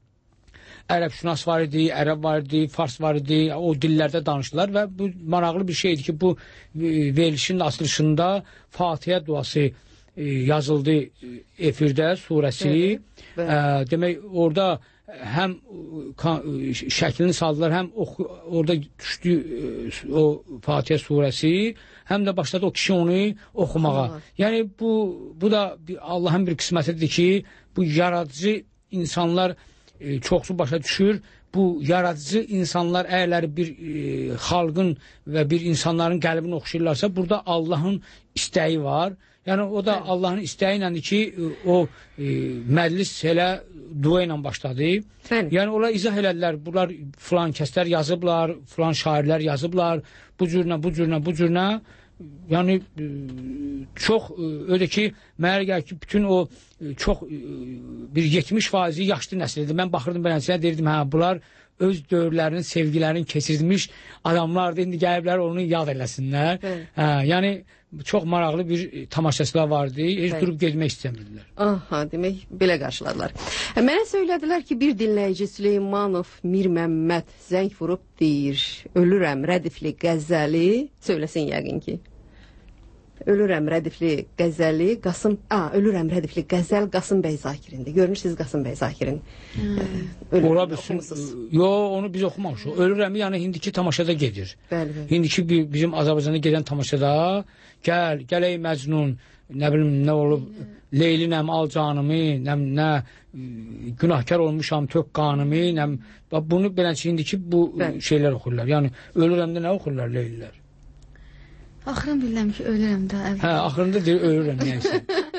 ərəbşünas var idi, ərəb var idi, fars var idi, o dillərdə danışdılar və bu maraqlı bir şeydir ki, bu e, verilişin açılışında Fatihə duası e, yazıldı e, efirdə, surəsi. Evet, e, demək, orada həm kan, şəklini saldılar, həm oxu, orada düşdü e, o Fatihə surəsi, həm də başladı o kişi onu oxumağa. Allah. Yəni bu, bu da bir, Allahın bir qismətidir ki, bu yaradıcı insanlar E, çoxsu başa düşür. Bu yaradıcı insanlar əgər bir e, xalqın və bir insanların qəlbini oxşayırlarsa, burada Allahın istəyi var. Yəni o da Allahın istəyi iləndir ki, o e, məclis elə dua ilə başladı. Bəli. Yəni onlar izah elədilər, bunlar filan kəslər yazıblar, filan şairlər yazıblar, bu cürlə, bu cürlə, bu cürlə. Yəni e, çox e, öyle ki, məgər gəl ki, bütün o e, çox e, bir yetmiş faizi yaşlı nəsildir. Mən baxırdım beləsinə, deyirdim, hə, bunlar öz dövrlərinin, sevgilərini keçirmiş adamlardır. İndi gəliblər onu yad eləsinlər. Hə, yəni çox maraqlı bir tamaşaçılar vardı. Heç Bəli. durub getmək istəmirdilər. Aha, demək belə qarşıladılar. Mənə söylədilər ki, bir dinləyici Süleymanov Mir Məmməd zəng vurub deyir, ölürəm rədifli qəzəli, söyləsin yəqin ki. Ölürəm rədifli qəzəli Qasım, a, ölürəm rədifli qəzəl Qasım bəy Zakirindir. Görmürsünüz Qasım bəy Zakirin. Hmm. Ola bilsin. Yo, onu biz oxumamışıq. Ölürəm, yəni indiki tamaşada gedir. Bəli, bəli. İndiki bizim Azərbaycanda gedən tamaşada gəl, gəl ey Məcnun, nə bilim nə olub, Leylinəm al canımı, nə, nə günahkar olmuşam tök qanımı, nə, bunu beləncə indiki bu bəli. Şeylər oxurlar. Yəni ölürəmdə nə oxurlar Leylilər? Axırın bilirəm ki, ölürəm də. Hə, axırında deyir, ölürəm nəyəsə.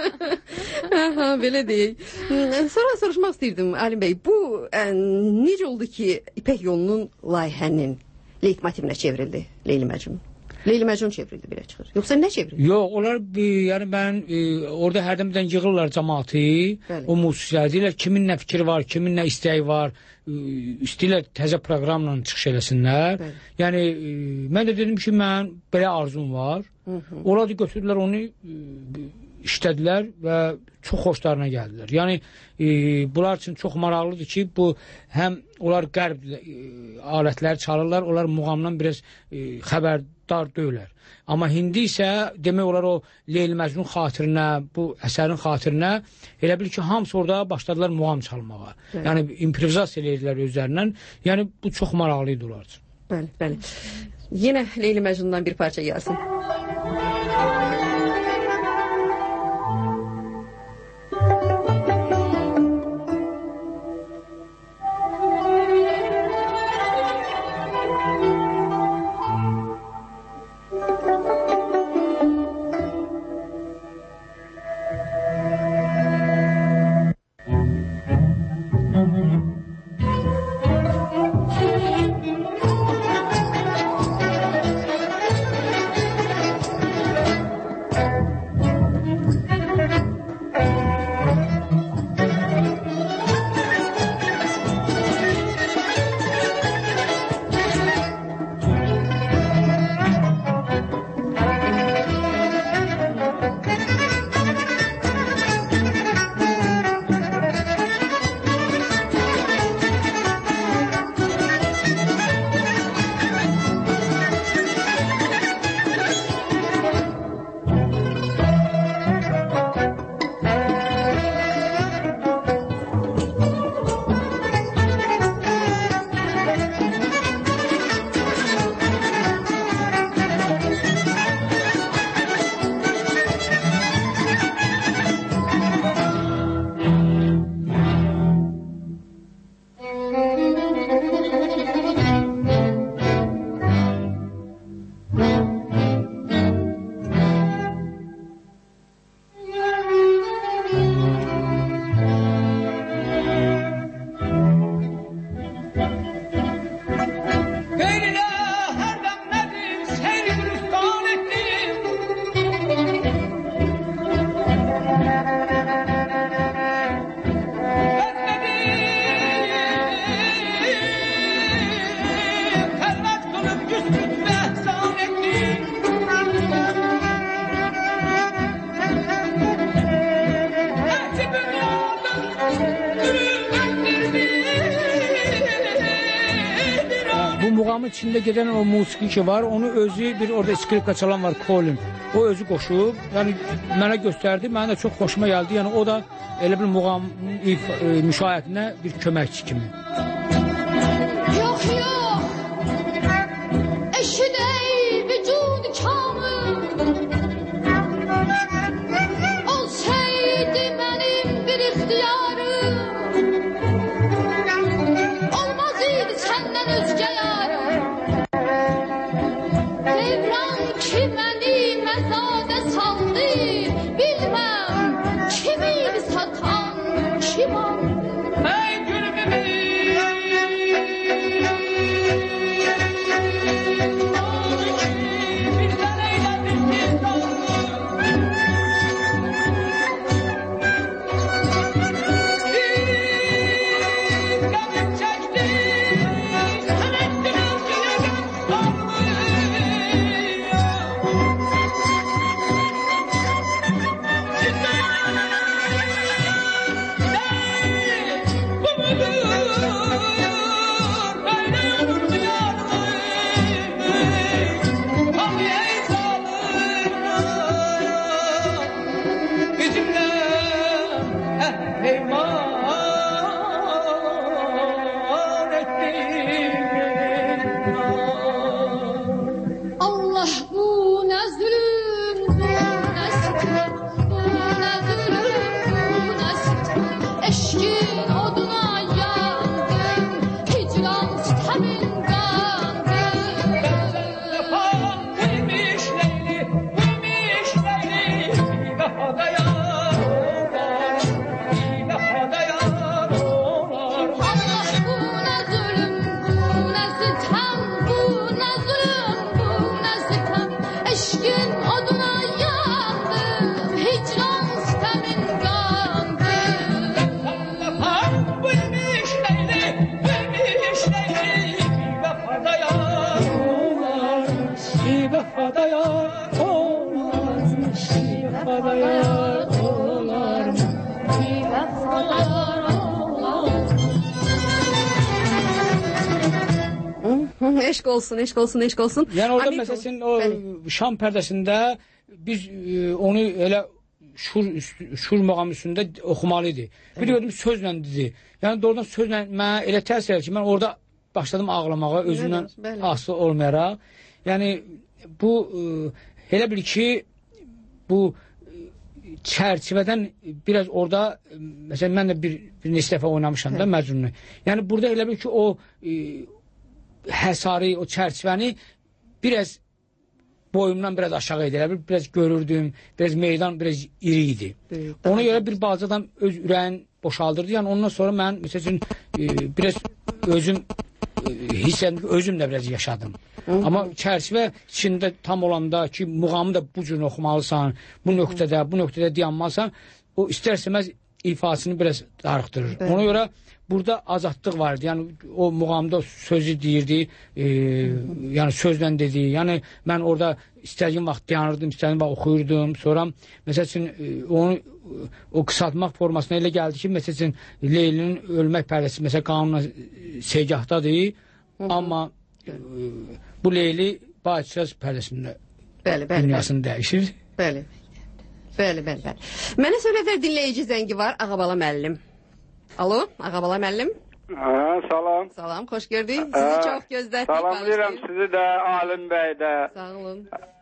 Aha, belə deyək. Sonra soruşmaq istəyirdim, Alim bəy, bu ə, necə oldu ki, İpək yolunun layihənin leitmotivinə çevrildi Leyli Məcnun? Leyli Məcnun çevrildi, belə çıxır. Yoxsa nə çevrildi? Yox, onlar, e, yəni mən, e, orada hərdən birdən yığırlar cəmaatı, bəli. O musiqiləri deyirlər, kimin nə fikri var, kimin nə istəyi var, e, istəyirlər təzə proqramla çıxış eləsinlər. Bəli. Yəni, e, mən də dedim ki, mən belə arzum var. Hı -hı. Onlar da götürdülər onu, e, işlədilər və çox xoşlarına gəldilər. Yəni, e, bunlar üçün çox maraqlıdır ki, bu həm onlar qərb e, alətləri çalırlar, onlar muğamdan biraz e, xəbərdar deyirlər. Amma hindi isə demək olar o Leyli Məcnun xatirinə, bu əsərin xatirinə elə bil ki, hamısı orada başladılar muğam çalmağa. Bəli. Yəni, improvizasiya edirlər özlərindən. Yəni, bu çox maraqlıydı onlar üçün. Bəli, bəli. Yenə Leyli Məcnundan bir parça gəlsin. Muğamın içində gedən o musiqi ki var, onu özü bir orada skripka çalan var, Colin. O özü qoşub, yəni mənə göstərdi, mənə də çox xoşuma gəldi. Yəni o da elə bir muğam e, müşahiyyətinə bir köməkçi kimi. Yox, yox, eşidəy vücud kamil, olsaydı mənim bir ixtiyarım, olmaz idi səndən özgə yarım. Devran ki məni məzadə saldı, bilməm kim idi satan, kim aldı. eşkin oduna yandım, hicran sistemin Eşq olsun, eşq olsun, eşq olsun. Yəni orada Amerika... məsələn o Bəli. Şam pərdəsində biz e, onu elə şur, şur maqam üstündə oxumalı idi. Bir gördüm sözlə dedi. Yəni doğrudan sözlə mənə elə təsir edir ki, mən orada başladım ağlamağa özümdən asılı olmayaraq. Yəni bu e, elə bil ki bu e, çərçivədən biraz orada e, məsələn mən də bir, bir neçə dəfə oynamışam da Məcnunu. Yəni burada elə bil ki o e, həsarı, o çərçivəni biraz boyumdan biraz aşağı edir. Biraz görürdüm, biraz meydan biraz iri idi. Evet, ona görə bir bazadan öz ürəyin boşaldırdı. Yəni ondan sonra mən məsəl üçün e, biraz özüm e, hiss etdim ki, özüm də biraz yaşadım. Hı -hı. Amma çərçivə içində tam olanda ki, muğamı da bu cür oxumalısan, bu nöqtədə, bu nöqtədə dayanmalısan, o istər-istəməz ifasını biraz darıxdırır. Evet. Ona görə burada azadlıq vardı. Yəni o muğamda sözü deyirdi, e, yəni sözlə dedi. Yəni mən orada istədiyim vaxt dayanırdım, istədiyim vaxt oxuyurdum. Sonra məsəl üçün e, onu o qısaltmaq formasına elə gəldi ki, məsəl üçün Leylinin ölmək pərdəsi məsəl qanunla segahdadır, amma e, bu Leyli Bahçıraz pərdəsində bəli, bəli, dünyasını bəli. dəyişir. Bəli. Bəli, bəli, bəli. Mənə söylədər dinləyici zəngi var, Ağabala müəllim. Alo, Ağabala müəllim. Ha, salam. Salam, xoş gördük. Sizi çox gözlətdik. Salamlayıram sizi də, Alim bəy də. Sağ olun.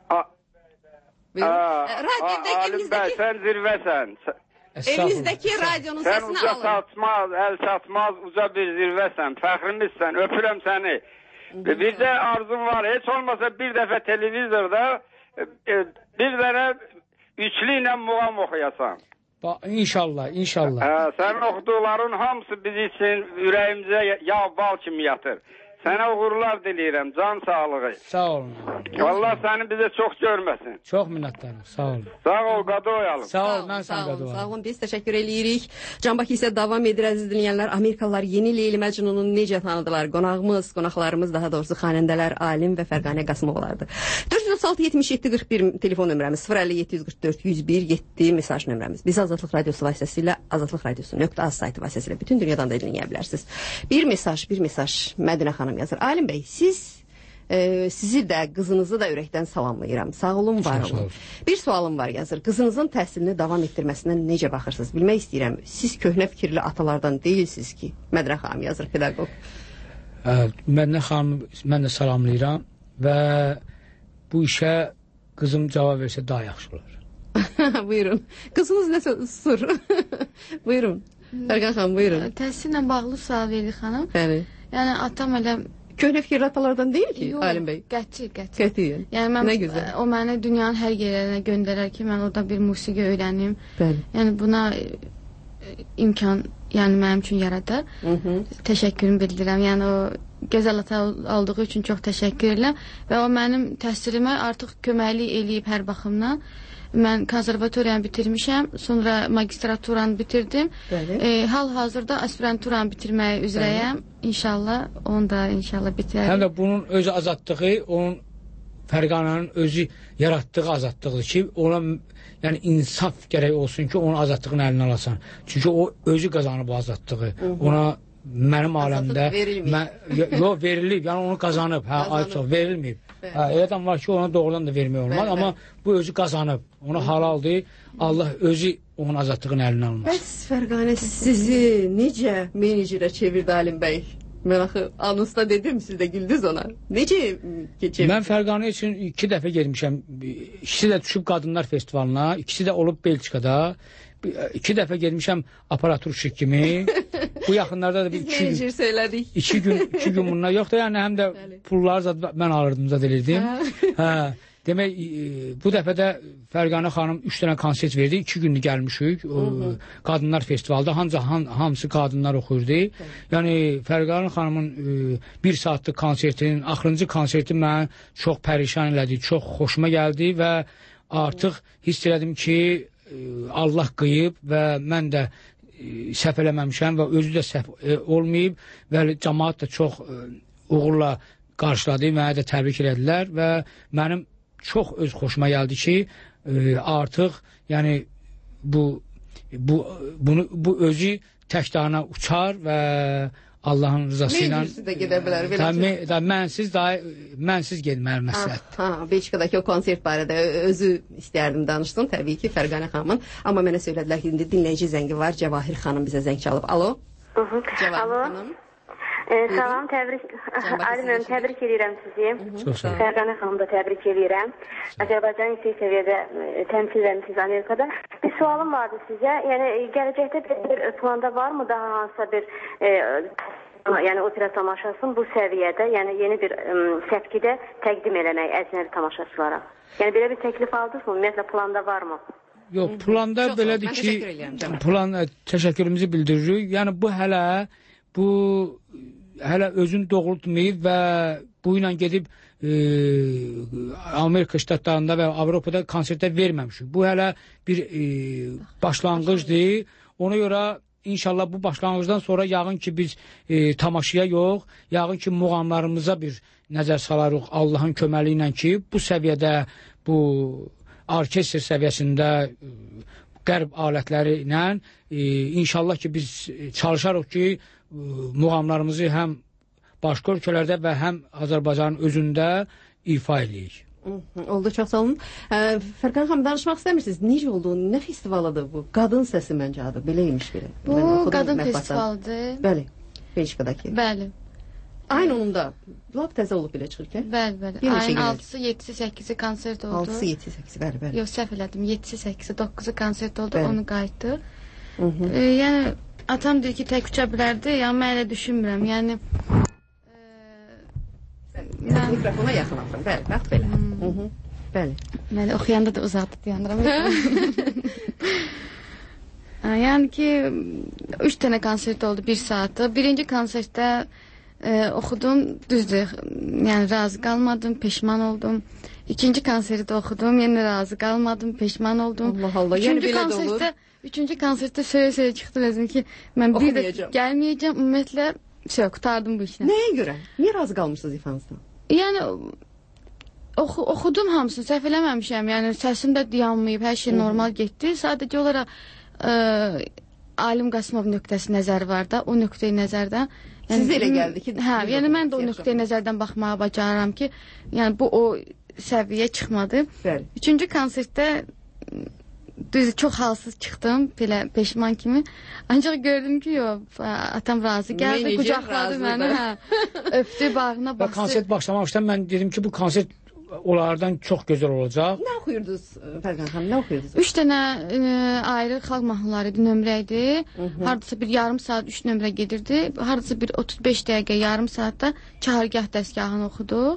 Alim bəy, sən zirvəsən. Evinizdəki radionun səsini alın. Sən uca satmaz, əl satmaz, uca bir zirvəsən. Fəxrimizsən, öpürəm səni. Bir də arzum var, heç olmasa bir dəfə televizorda bir dənə üçlü ilə muğam oxuyasan. İnşallah, inşallah. Hə, sənin oxuduqların hamısı biz üçün ürəyimizə yağ bal kimi yatır. Sənə uğurlar diləyirəm, can sağlığı. Sağ olun. Allah səni bizə çox görməsin. Çox minnətdarım, sağ olun. Sağ ol, qadoyalım. Sağ ol, mən sən qadoyalım. Sağ olun, biz təşəkkür eləyirik. Can Bakı isə davam edir, əziz dinləyənlər. Amerikalılar yeni Leyli Məcnunu necə tanıdılar? Qonağımız, qonaqlarımız, daha doğrusu xanəndələr Alim və Fərqanə Qasımovalardır. dörd yüz otuz altı yetmiş yeddi qırx bir telefon nömrəmiz, sıfır əlli yeddi yüz qırx dörd yüz bir yeddi mesaj nömrəmiz. Biz Azadlıq Radiosu vasitəsilə, Azadlıq Radiosu nöqtə az saytı vasitəsilə bütün dünyadan da dinləyə bilərsiniz. Bir mesaj, bir mesaj Mədinə xanım yazır. Alim bəy, siz e, sizi də, qızınızı da ürəkdən salamlayıram. Sağ olun, var olun. Bir sualım var yazır. Qızınızın təhsilini davam etdirməsindən necə baxırsınız? Bilmək istəyirəm. Siz köhnə fikirli atalardan deyilsiniz ki, Mədinə xanım yazır, pedaqoq. Mədinə xanım, mən də salamlayıram və bu işə qızım cavab versə daha yaxşı olar. Buyurun. Qızınız nəsə sur. Buyurun. Fərqan xanım, buyurun. Təhsillə bağlı sual verdi xanım. Bəli. Yəni atam elə köhnə fikirli atalardan deyil ki, Yox, Alim bəy. Qəti, qəti. Qətiyyən. Yəni mən nə gözəl. O məni dünyanın hər yerlərinə göndərər ki, mən orada bir musiqi öyrənim. Bəli. Yəni buna imkan, yəni mənim üçün yaradar. Hı -hı. Təşəkkürümü bildirirəm. Yəni o gözəl ata olduğu üçün çox təşəkkür edirəm və o mənim təhsilimə artıq köməklik eləyib hər baxımdan. Mən konservatoriyanı bitirmişəm, sonra magistraturanı bitirdim. E, Hal-hazırda aspiranturanı bitirməyə üzrəyəm. İnşallah onu da inşallah bitirərəm. Həm də bunun öz azadlığı, onun Fərqanənin özü yaratdığı azadlıqdır ki, ona yəni insaf gərək olsun ki, onun azadlığını əlinə alasan. Çünki o özü qazanıb bu azadlığı. Hı -hı. Ona mənim aləmdə mən, yox verilib, yəni onu qazanıb, hə, ay çox verilməyib. Hə, elədən var ki, ona doğrudan da vermək olmaz, bəli, amma bəli. Bu özü qazanıb, ona halaldır, Allah özü onun azadlığını əlinə almaz. Bəs Fərqanə sizi necə menecerə çevirdi Alim bəy? Mən axı anonsda dedim, siz də güldünüz ona. Necə çevirdi? Mən Fərqanə üçün iki dəfə gelmişəm, ikisi də düşüb Qadınlar Festivalına, ikisi də olub Belçikada. iki dəfə getmişəm aparaturşik kimi. Bu yaxınlarda da bir iki gün, söylədik. iki gün, iki gün bundan yoxdur. Yəni həm də pulları zad mən alırdım, zad edirdim. Hə. Demək, bu dəfə də Fərqanə xanım üç dənə konsert verdi. iki günlük gəlmişik. O, qadınlar festivalda. Ancaq ham, hamısı qadınlar oxuyurdu. Yəni, Fərqanə xanımın e, bir saatlıq konsertinin, axırıncı konserti mən çox pərişan elədi, çox xoşuma gəldi və artıq hiss elədim ki, e, Allah qıyıb və mən də e, səhv eləməmişəm və özü də səhv e, olmayıb və cəmaat da çox e, uğurla qarşıladı, mənə də təbrik elədilər və mənim çox öz xoşuma gəldi ki, e, artıq yəni bu bu bunu bu özü tək dana uçar və Allahın rızası ilə Meclisi də gedə bilər belə. Da mənsiz daha mənsiz getməli məsləhət. Ha, Belçikadakı o konsert barədə özü istərdim danışdım təbii ki Fərqanə xanımın, amma mənə söylədilər ki, indi dinləyici zəngi var, Cəvahir xanım bizə zəng çalıb. Alo. Cəvahir xanım. E, salam, təbrik, Ali müəllim, təbrik edirəm sizi. Fərqanə xanım da təbrik edirəm. Azərbaycan yüksək səviyyədə e, təmsil vermişsiniz Amerikada. Bir sualım vardı sizə. Yəni, gələcəkdə bir planda varmı daha hansısa bir e, yəni opera tamaşasını bu səviyyədə, yəni yeni bir ə, səpkidə təqdim eləmək əcnəbi tamaşaçılara? Yəni, belə bir təklif aldınız mı? Ümumiyyətlə, planda varmı? Yox, planda Çox belədir ki, təşəkkür plan təşəkkürümüzü bildiririk. Yəni, bu hələ bu hələ özünü doğrultmayıb və bu ilə gedib e, Amerika ştatlarında və Avropada konsertlər verməmişik. Bu hələ bir e, başlanğıcdır. Ona görə İnşallah bu başlanğıcdan sonra yağın ki biz e, tamaşaya yox, yağın ki muğamlarımıza bir nəzər salarıq Allahın köməli ilə ki, bu səviyyədə, bu orkestr səviyyəsində e, qərb alətləri ilə e, inşallah ki biz çalışarıq ki e, muğamlarımızı həm başqa ölkələrdə və həm Azərbaycanın özündə ifa edəyik. Oldu, çox sağ olun. Fərqan xanım, danışmaq istəmirsiniz? Necə oldu? Nə festivalıdır bu? Qadın səsi məncə adı. Beləymiş belə. Bu qadın festivalıdır. Bəli. Belçikadakı. Bəli. Aynı onun da lap təzə olub belə çıxır ki. Bəli, bəli. Ayın altısı, yedisi, səkkisi konsert oldu. altısı, yedisi, səkkisi, bəli, bəli. Yox, səhv elədim. yedisi, səkkisi, dokkuzu konsert oldu. Bəli. Onu qayıtdı. E, yəni atam deyir ki, tək uça bilərdi. Yəni mən elə düşünmürəm. Yəni Yəni, mikrofona yaxın atın. Bəli, bax belə. Hı -hı. Bəli. Bəli, oxuyanda da uzaqdı dayanıram. Yəni ki, üç dənə konsert oldu bir saatda. Birinci konsertdə e, oxudum, düzdür. Yəni razı qalmadım, peşman oldum. İkinci konsertdə oxudum, yenə razı qalmadım, peşman oldum. Allah Allah, yəni belə də olur. Üçüncü konsertdə söyə-söyə çıxdım özüm ki, mən bir də gəlməyəcəm. Ümumiyyətlə, şey, qutardım bu işlə. Nəyə görə? Niyə razı qalmışsınız ifanızdan? Yəni oxu, oxudum hamısını, səhv eləməmişəm. Yəni səsim də dayanmayıb, hər şey normal getdi. Sadəcə olaraq ə, Alim Qasımov nöqtəsi nəzər var da, o nöqteyi nəzərdən. Yəni, sizə elə gəldi ki, hə, yəni mən də o nöqteyi nəzərdən baxmağa bacarıram ki, yəni bu o səviyyə çıxmadı. Bəli. Üçüncü konsertdə düz çox halsız çıxdım, belə peşman kimi. Ancaq gördüm ki, yox, atam razı gəldi, qucaqladı məni, hə, öpdü, bağrına bastı. Konsert başlamamışdan mən dedim ki, bu konsert onlardan çox gözəl olacaq. Nə oxuyurdunuz Fərqan xanım, nə oxuyurdunuz? Üç dənə e, ayrı xalq mahnıları idi, nömrə idi. Hardasa bir yarım saat üç nömrə gedirdi. Hardasa bir otuz beş dəqiqə, yarım saatda çahargah dəstgahını oxudu.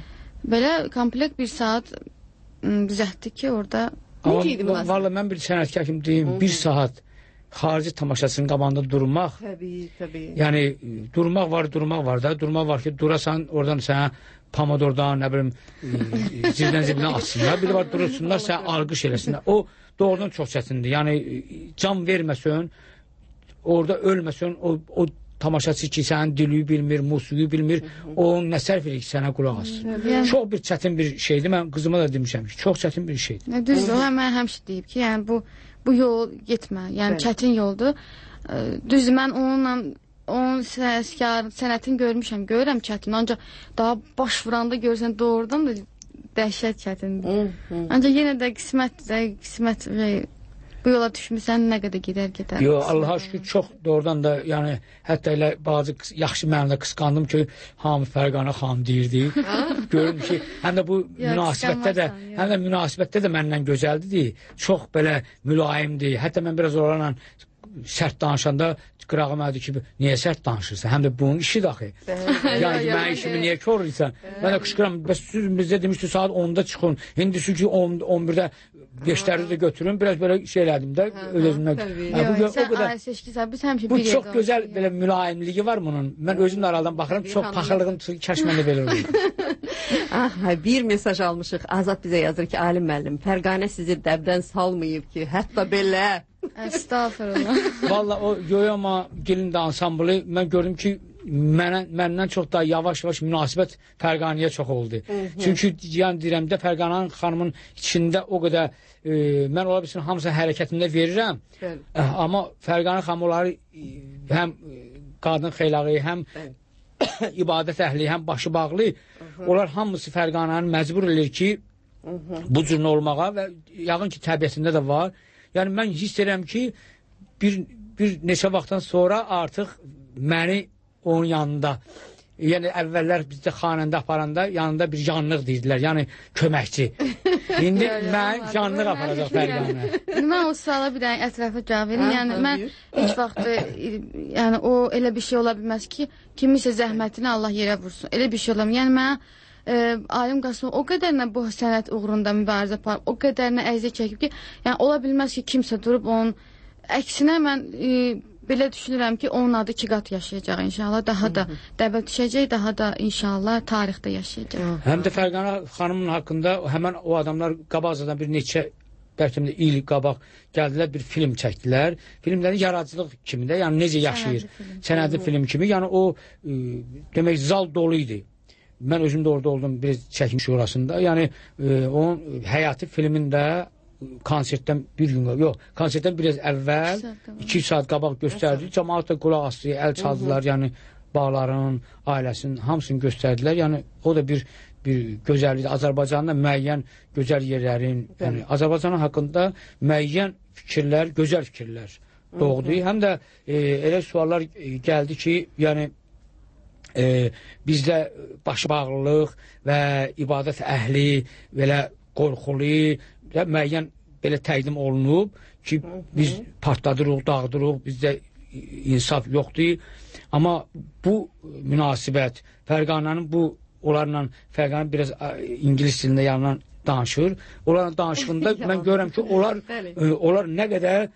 Belə komplekt bir saat düzəltdi ki, orada. Amma valla mən bir sənətkar kimi deyim, bir saat xarici tamaşasının qabağında durmaq. Təbii, təbii. Yəni durmaq var, durmaq var da. Durmaq var ki, durasan oradan sənə pomodordan, nə bilim, zildən zilinə atsınlar. Bir də var, durursunlar, sənə alqış eləsinlər. O doğrudan çox çətindir. Yəni can verməsən, orada ölməsən, o, o tamaşaçı ki, sənin diliyi bilmir, musiqiyi bilmir, onun nə sərf edir ki, sənə qulaq assın. Çox bir çətin bir şeydir. Mən qızıma da demişəm ki, çox çətin bir şeydir. Düzdür, o mən həmişə deyib ki, yəni bu bu yol getmə, yəni Bəli. çətin yoldur. Düzdür, mən onunla onun səskar, sənətini görmüşəm, görürəm çətin, ancaq daha baş vuranda görsən doğrudan da dəhşət çətindir. Ancaq yenə də qismət, qismət bu bu yola düşmüsən, nə qədər gedər gedər. Yox, Allaha şükür çox doğrudan da, yəni hətta elə bazı yaxşı mənada qısqandım ki, hamı Fərqanə xanım deyirdi. Görürüm ki, həm də bu münasibətdə də, həm də münasibətdə də məndən gözəldir. Çox belə mülayimdir. Hətta mən biraz onlarla sərt danışanda qırağım ədi ki, niyə sərt danışırsan? Həm də bunun işi daxı. Yəni ki, mənim işimi niyə korursan? Mən də qışqıram, bəs siz bizdə demişdi saat onda çıxın. İndi ki, on birdə beşləri də götürün, biraz belə şey elədim də öz-özümdən. Bu çox gözəl belə mülayimliyi var bunun. Mən özüm də aradan baxıram, çox paxırlığım kəş məndə belə olur. Bir mesaj almışıq. Azad bizə yazır ki, Alim müəllim, Fərqanə sizi dəbdən salmayıb ki, hətta belə. Estağfurullah. Valla o Yoyama gelin də ansamblı mən gördüm ki, Mənə, məndən çox da yavaş-yavaş münasibət Fərqanəyə çox oldu. Hı -hı. Çünki yəni deyirəm də Fərqanə xanımın içində o qədər e, mən ola bilsin hamısı hərəkətində verirəm. E, amma Fərqanə xanım onları həm qadın xeylağı, həm ibadət əhli, həm başı bağlı. Hı -hı. Onlar hamısı Fərqanəni məcbur edir ki, Hı -hı. bu cür olmağa və yəqin ki təbiətində də var. Yəni mən hiss edirəm ki, bir, bir neçə vaxtdan sonra artıq məni onun yanında, yəni əvvəllər bizdə xanəndə aparanda yanında bir yanlıq deyirdilər, yəni köməkçi. İndi mən yanlıq aparacaq Fərqanə. Mən o suala bir dənə ətraflı cavab verim. Yəni mən heç vaxt yəni o elə bir şey ola bilməz ki, kimisə zəhmətini Allah yerə vursun. Elə bir şey ola bilməz. Yəni mən e, Alim Qasımov o qədərinə bu sənət uğrunda mübarizə aparıb, o qədərinə əziyyət çəkib ki, yəni ola bilməz ki, kimsə durub onun əksinə mən e, belə düşünürəm ki, onun adı iki qat yaşayacaq inşallah. Daha da dəbə düşəcək, daha da inşallah tarixdə yaşayacaq. Həm də Fərqanə xanımın haqqında həmən o adamlar qabaqcadan bir neçə bəlkə də il qabaq gəldilər, bir film çəkdilər. Filmlərin yaradıcılıq kimi də, yəni necə yaşayır. Sənədli film kimi. Yəni o e, demək zal dolu idi. Mən özüm də orada oldum, bir çəkmiş orasında. Yəni e, onun həyatı filmində konsertdən bir gün, yox, konsertdən biraz əvvəl iki saat qabaq göstərdi. Cəmaat da qulaq asdı, əl çaldılar, yəni bağların, ailəsinin hamısını göstərdilər. Yəni o da bir bir gözəllikdir. Azərbaycanda müəyyən gözəl yerlərin, yəni Azərbaycanın haqqında müəyyən fikirlər, gözəl fikirlər doğdu. Həm də e, elə suallar gəldi ki, yəni e, bizdə başbağlılıq və ibadət əhli, belə qorxulu və müəyyən belə təqdim olunub ki, biz partladırıq, dağıdırıq, bizdə insaf yoxdur. Amma bu münasibət, Fərqanənin bu, onlarla Fərqanə biraz İngilis dilində yanından danışır. Onlarla danışığında mən görürəm ki, onlar, e, onlar nə qədər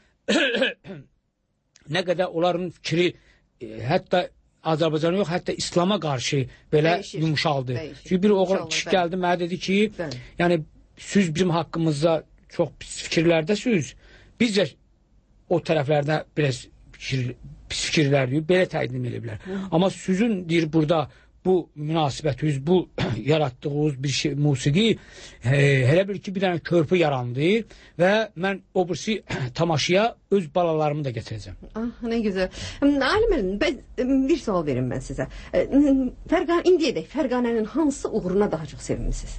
nə qədər onların fikri e, hətta Azərbaycana yox, hətta İslama qarşı belə dəyişir, yumuşaldı. Dəyişir. Çünki bir oğlan kişi gəldi, mənə dedi ki, bəli. Yəni siz bizim haqqımızda çox pis fikirlərdəsiniz. Biz də o tərəflərdə biraz fikir, pis fikirlər deyir, belə təqdim ediblər. Amma sizin deyir burada bu münasibətiniz, bu yaratdığınız bir şey, musiqi e, elə bir ki, bir dənə körpü yarandı və mən o birisi tamaşaya öz balalarımı da getirəcəm. Ah, nə gözəl. Alim, bir sual verim mən sizə. Fərqan, indiyədək Fərqanənin hansı uğruna daha çox sevinmişsiniz?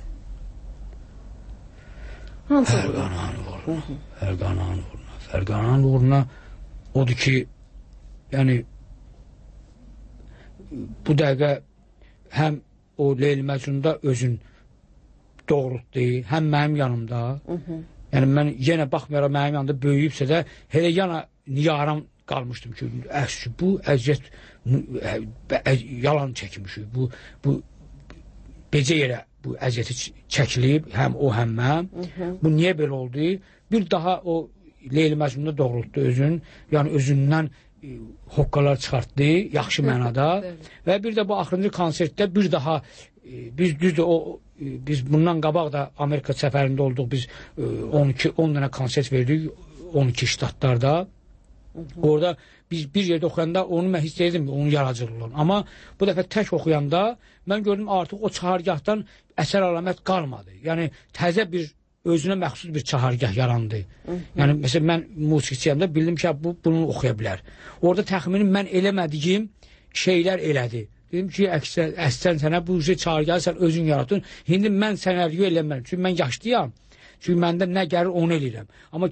Hansı uğruna? Fərqanənin uğruna. Fərqanənin uğruna odur ki, yəni bu dəqiqə həm o Leyli Məcnunda özün doğrultdu, həm mənim yanımda. Hı -hı. Yəni mən yenə baxmayaraq mənim yanımda böyüyübsə də elə yana niyaram qalmışdım ki, əşki bu əziyyət yalan çəkmişik. Bu bu becə yerə bu əziyyəti çəkilib, həm o, həm mən. Hı -hı. Bu niyə belə oldu? Bir daha o Leyli Məcnunda doğrultdu özün, yəni özündən hoqqalar çıxartdı, yaxşı mənada. Və bir də bu axırıncı konsertdə bir daha e, biz düzdür o e, biz bundan qabaq da Amerika səfərində olduq. Biz e, on iki on dənə konsert verdik on iki ştatlarda. Hı -hı. Orada biz bir yerdə oxuyanda onu mən hiss edirdim, onun yaradıcılığını. Amma bu dəfə tək oxuyanda mən gördüm artıq o çahargahdan əsər əlamət qalmadı. Yəni təzə bir özünə məxsus bir çahargah yarandı. Hı -hı. Yəni məsələn mən musiqiçiyəmdə bildim ki, bu bunu oxuya bilər. Orada təxmini mən eləmədiyim şeylər elədi. Dedim ki, əslən sənə bu çahargahı sən özün yaratdın. İndi mən sənəryo eləmərəm. Çünki mən yaşlıyam. Çünki məndə nə gəlir onu eləyirəm. Amma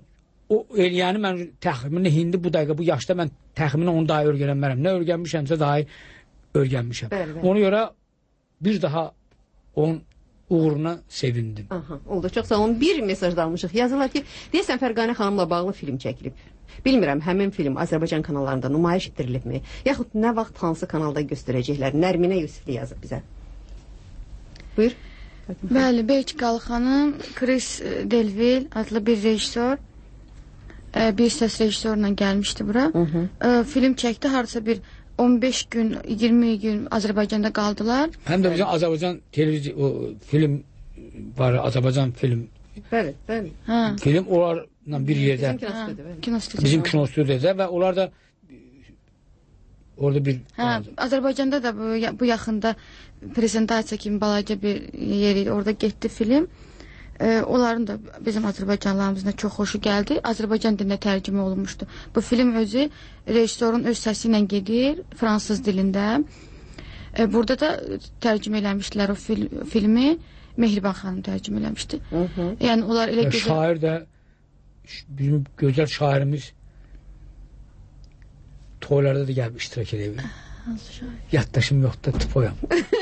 o eləyəni mən təxminən indi bu dəqiqə bu yaşda mən təxminən onu daha öyrənmərəm. Nə öyrənmişəmsə daha öyrənmişəm. Bəli, bəli. Ona görə bir daha onun uğruna sevindim. Aha, oldu. Çox sağ olun. Bir mesaj da almışıq. Yazırlar ki, deyəsən Fərqanə xanımla bağlı film çəkilib. Bilmirəm, həmin film Azərbaycan kanallarında nümayiş etdirilibmi? Yaxud nə vaxt hansı kanalda göstərəcəklər? Nərminə Yusifli yazıb bizə. Buyur. Bəli, Belçikalı xanım Chris Delville adlı bir rejissor, bir səs rejissorla gəlmişdi bura. Hı -hı. Film çəkdi, harasa bir on beş gün, iyirmi gün Azərbaycanda qaldılar. Həm də bizim Azərbaycan televiziya o film var, Azərbaycan film. Bəli, bəli. Ha. Film onlarla bir yerdə. Bizim kino stüdiyada və onlar da orada bir ha, Azərbaycanda da bu, bu yaxında prezentasiya kimi balaca bir yeri orada getdi film. Ee, onların da bizim Azərbaycanlarımızda çox xoşu gəldi. Azərbaycan dilində tərcümə olunmuşdu. Bu film özü rejissorun öz səsi ilə gedir, fransız dilində. Ee, burada da tərcümə eləmişdilər o fil filmi. Mehriban xanım tərcümə eləmişdi. Hı -hı. Yəni onlar elə gözəl. Şair də bizim gözəl şairimiz toylarda da gəlib iştirak edir. Yaddaşım yoxdur, tipoyam.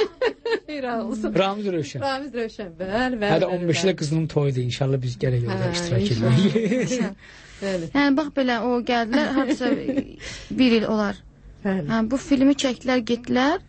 Ramiz Rövşən. Ramiz Rövşən, bəli, bəli. Hədə on beşdə qızının toyudur, inşallah biz gələk orada iştirak edək. Yəni, bax belə o gəldilər, harasa bir il olar. Yəni, bu filmi çəkdilər, getdilər.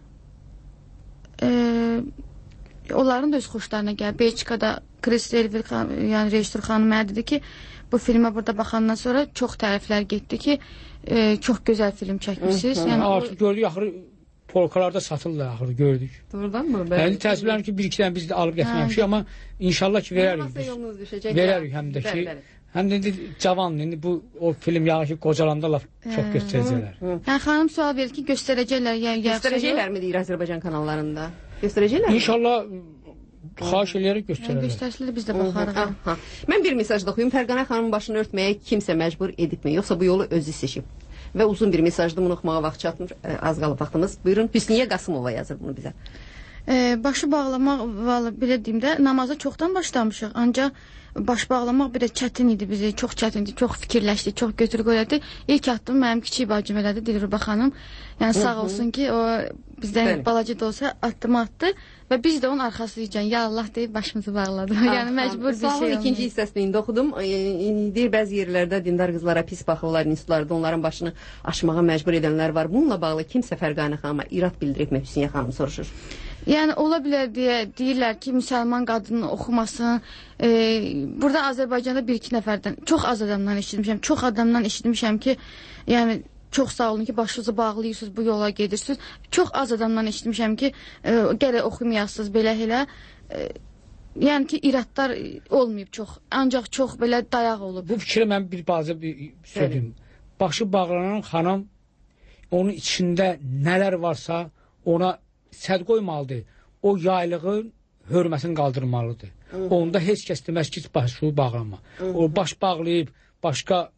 Eee... Onların da öz xoşlarına gəlir. Belçikada Chris Delville yəni rejissor xanım mənə dedi ki, bu filmə burada baxandan sonra çox tərəflər getdi ki, e, çox gözəl film çəkmişsiniz. Yəni artıq gördük, axırı polkalarda satırlar, axırı gördük. Doğrudan mı? Yəni təəssüflərim ki, bir iki dənə biz də alıb gətirməmişik, amma inşallah ki verərik. Verərik həm də ki, həm də indi cavan, indi bu o film yağı ki, qocalanda laf çox göstərəcəklər. Yəni xanım sual verir ki, göstərəcəklər. Göstərəcəklər mi deyir Azərbaycan kanallarında? Göstərəcəklər? İnşallah xahiş eləyərək göstərərlər. Göstərsələr biz də baxarıq. Mən bir mesaj da oxuyum. Fərqanə xanımın başını örtməyə kimsə məcbur edibmi? Yoxsa bu yolu özü seçib? Və uzun bir mesajdır, bunu oxumağa vaxt çatmır. Az qalıb vaxtımız. Buyurun, Hüsniyə Qasımova yazır bunu bizə. Ee, başı bağlamaq, belə deyim də, namaza çoxdan başlamışıq. Ancaq baş bağlamaq bir də çətin idi bizi, çox çətin idi, çox fikirləşdik, çox götür-qoy elədi. İlk addım mənim kiçik bacım elədi, Dilruba xanım. Yəni sağ olsun ki, o bizdən balaca da olsa addımı atdı və biz də onun arxasıca ya Allah deyib başımızı bağladı. Yəni məcbur bir şey olmadı. İkinci hissəsini indi oxudum. Deyir, bəzi yerlərdə dindar qızlara pis baxırlar, institutlarda onların başını aşmağa məcbur edənlər var. Bununla bağlı kimsə Fərqanə xanıma irad bildiribmi? Hüsniyə xanım soruşur. Yəni ola bilər deyə deyirlər ki, müsəlman qadını oxumasın. E, burada Azərbaycanda bir iki nəfərdən, çox az adamdan eşitmişəm, çox adamdan eşitmişəm ki, yəni çox sağ olun ki, başınızı bağlayırsınız, bu yola gedirsiniz. Çox az adamdan eşitmişəm ki, e, gərək oxumayasınız belə elə. E, yəni ki, iradlar olmayıb çox, ancaq çox belə dayaq olub. Bu fikrə mən bir bazı bir söyleyeyim. Başı bağlanan xanım, onun içində nələr varsa ona səd qoymalıdır. O yaylığın hörməsini qaldırmalıdır. Hı -hı. Onda heç kəs deməz ki, başı bağlama. Hı -hı. O baş bağlayıb, başqa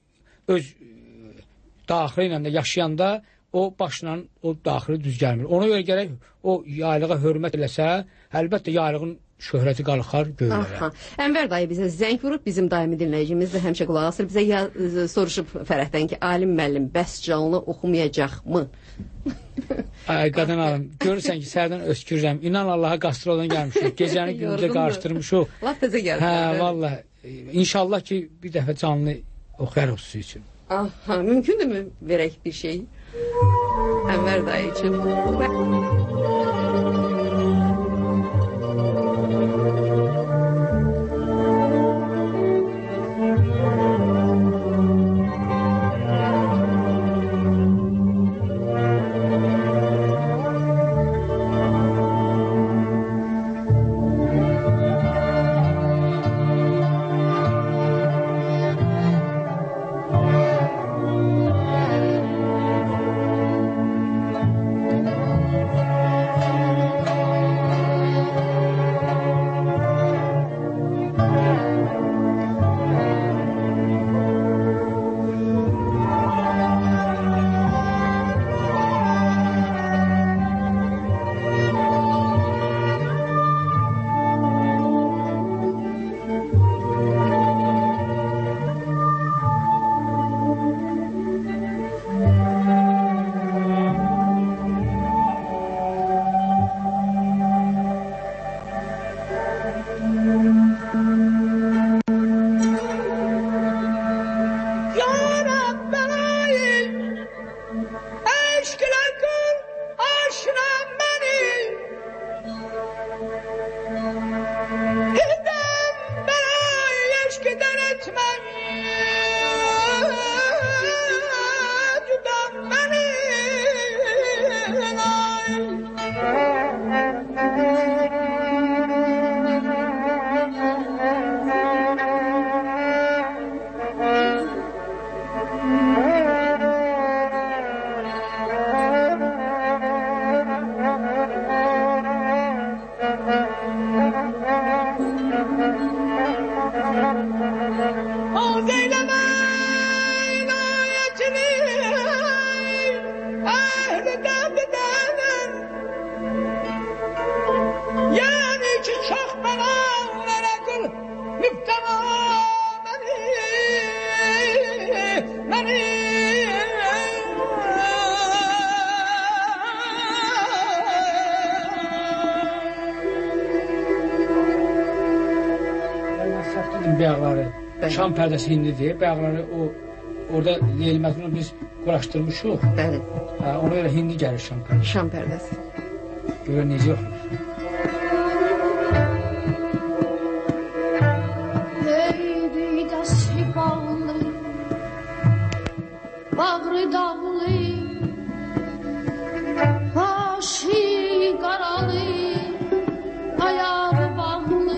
öz daxili ilə də yaşayanda o başla o daxili düz gəlmir. Ona görə gərək o yaylığa hörmət eləsə, əlbəttə yaylığın şöhrəti qalxar göylərə. Ənvər dayı bizə zəng vurub, bizim daimi dinləyicimiz də həmişə qulaq asır. Bizə ya, soruşub Fərəhdən ki, alim müəllim bəs canlı oxumayacaqmı? Ay qadın alım, görürsən ki, sərdən öskürürəm. İnan Allaha qastroldan gəlmişik. Gecəni gündüzə qarışdırmışıq. Laf təzə gəldi. Hə, vallahi. İnşallah ki, bir dəfə canlı oxuyarıq sizin üçün. Aha, mümkündürmü verək bir şey? Ənvər dayı üçün. Yani ki çok belalere kıl müptela beni, beni. Bəyaqları, Şam pərdəsi hindidir. Bəyaqları o orada Leyli Məcnunu biz quraşdırmışıq. Bəli. Hə, ona görə hindi gəlir Şam pərdəsi. Şam pərdəsi. Görə necə yoxdur? Leyli dəsti bağlı, bağrı dağlı, başı qaralı, ayağı bağlı.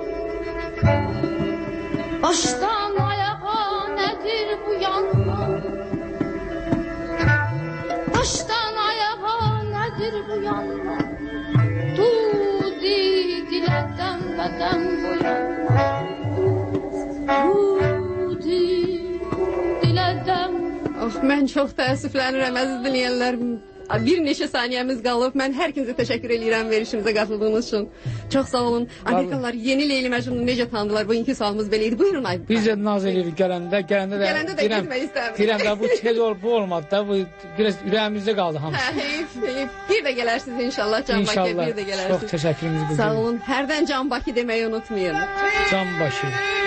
Başdan ayağa nedir bu yanma? Baştan ayağa nedir bu yanma? Dudi dilədən bədən boyanma. Dudi dilədən. Of, mən çox təəssüflənirəm əziz dinləyənlər. Bir neçə saniyəmiz qalıb. Mən hər kəsə təşəkkür edirəm verişimizə qatıldığınız üçün. Çox sağ olun. Amerikalılar yeni Leyli Məcnunu necə tanıdılar? Bugünkü sualımız belə idi. Buyurun Aybüq. Biz də naz edirik gələndə. Gələndə də Gələndə də getmək istəmirik. Deyirəm də bu tez olub, bu olmadı da. Bu biraz ürəyimizdə qaldı hamısı. Hə, heyf, heyf. Bir də gələrsiniz inşallah Can Bakıya. Bir də gələrsiniz. Çox təşəkkürümüz bu gün. Sağ olun. Hərdən Can Bakı deməyi unutmayın. Can Bakı.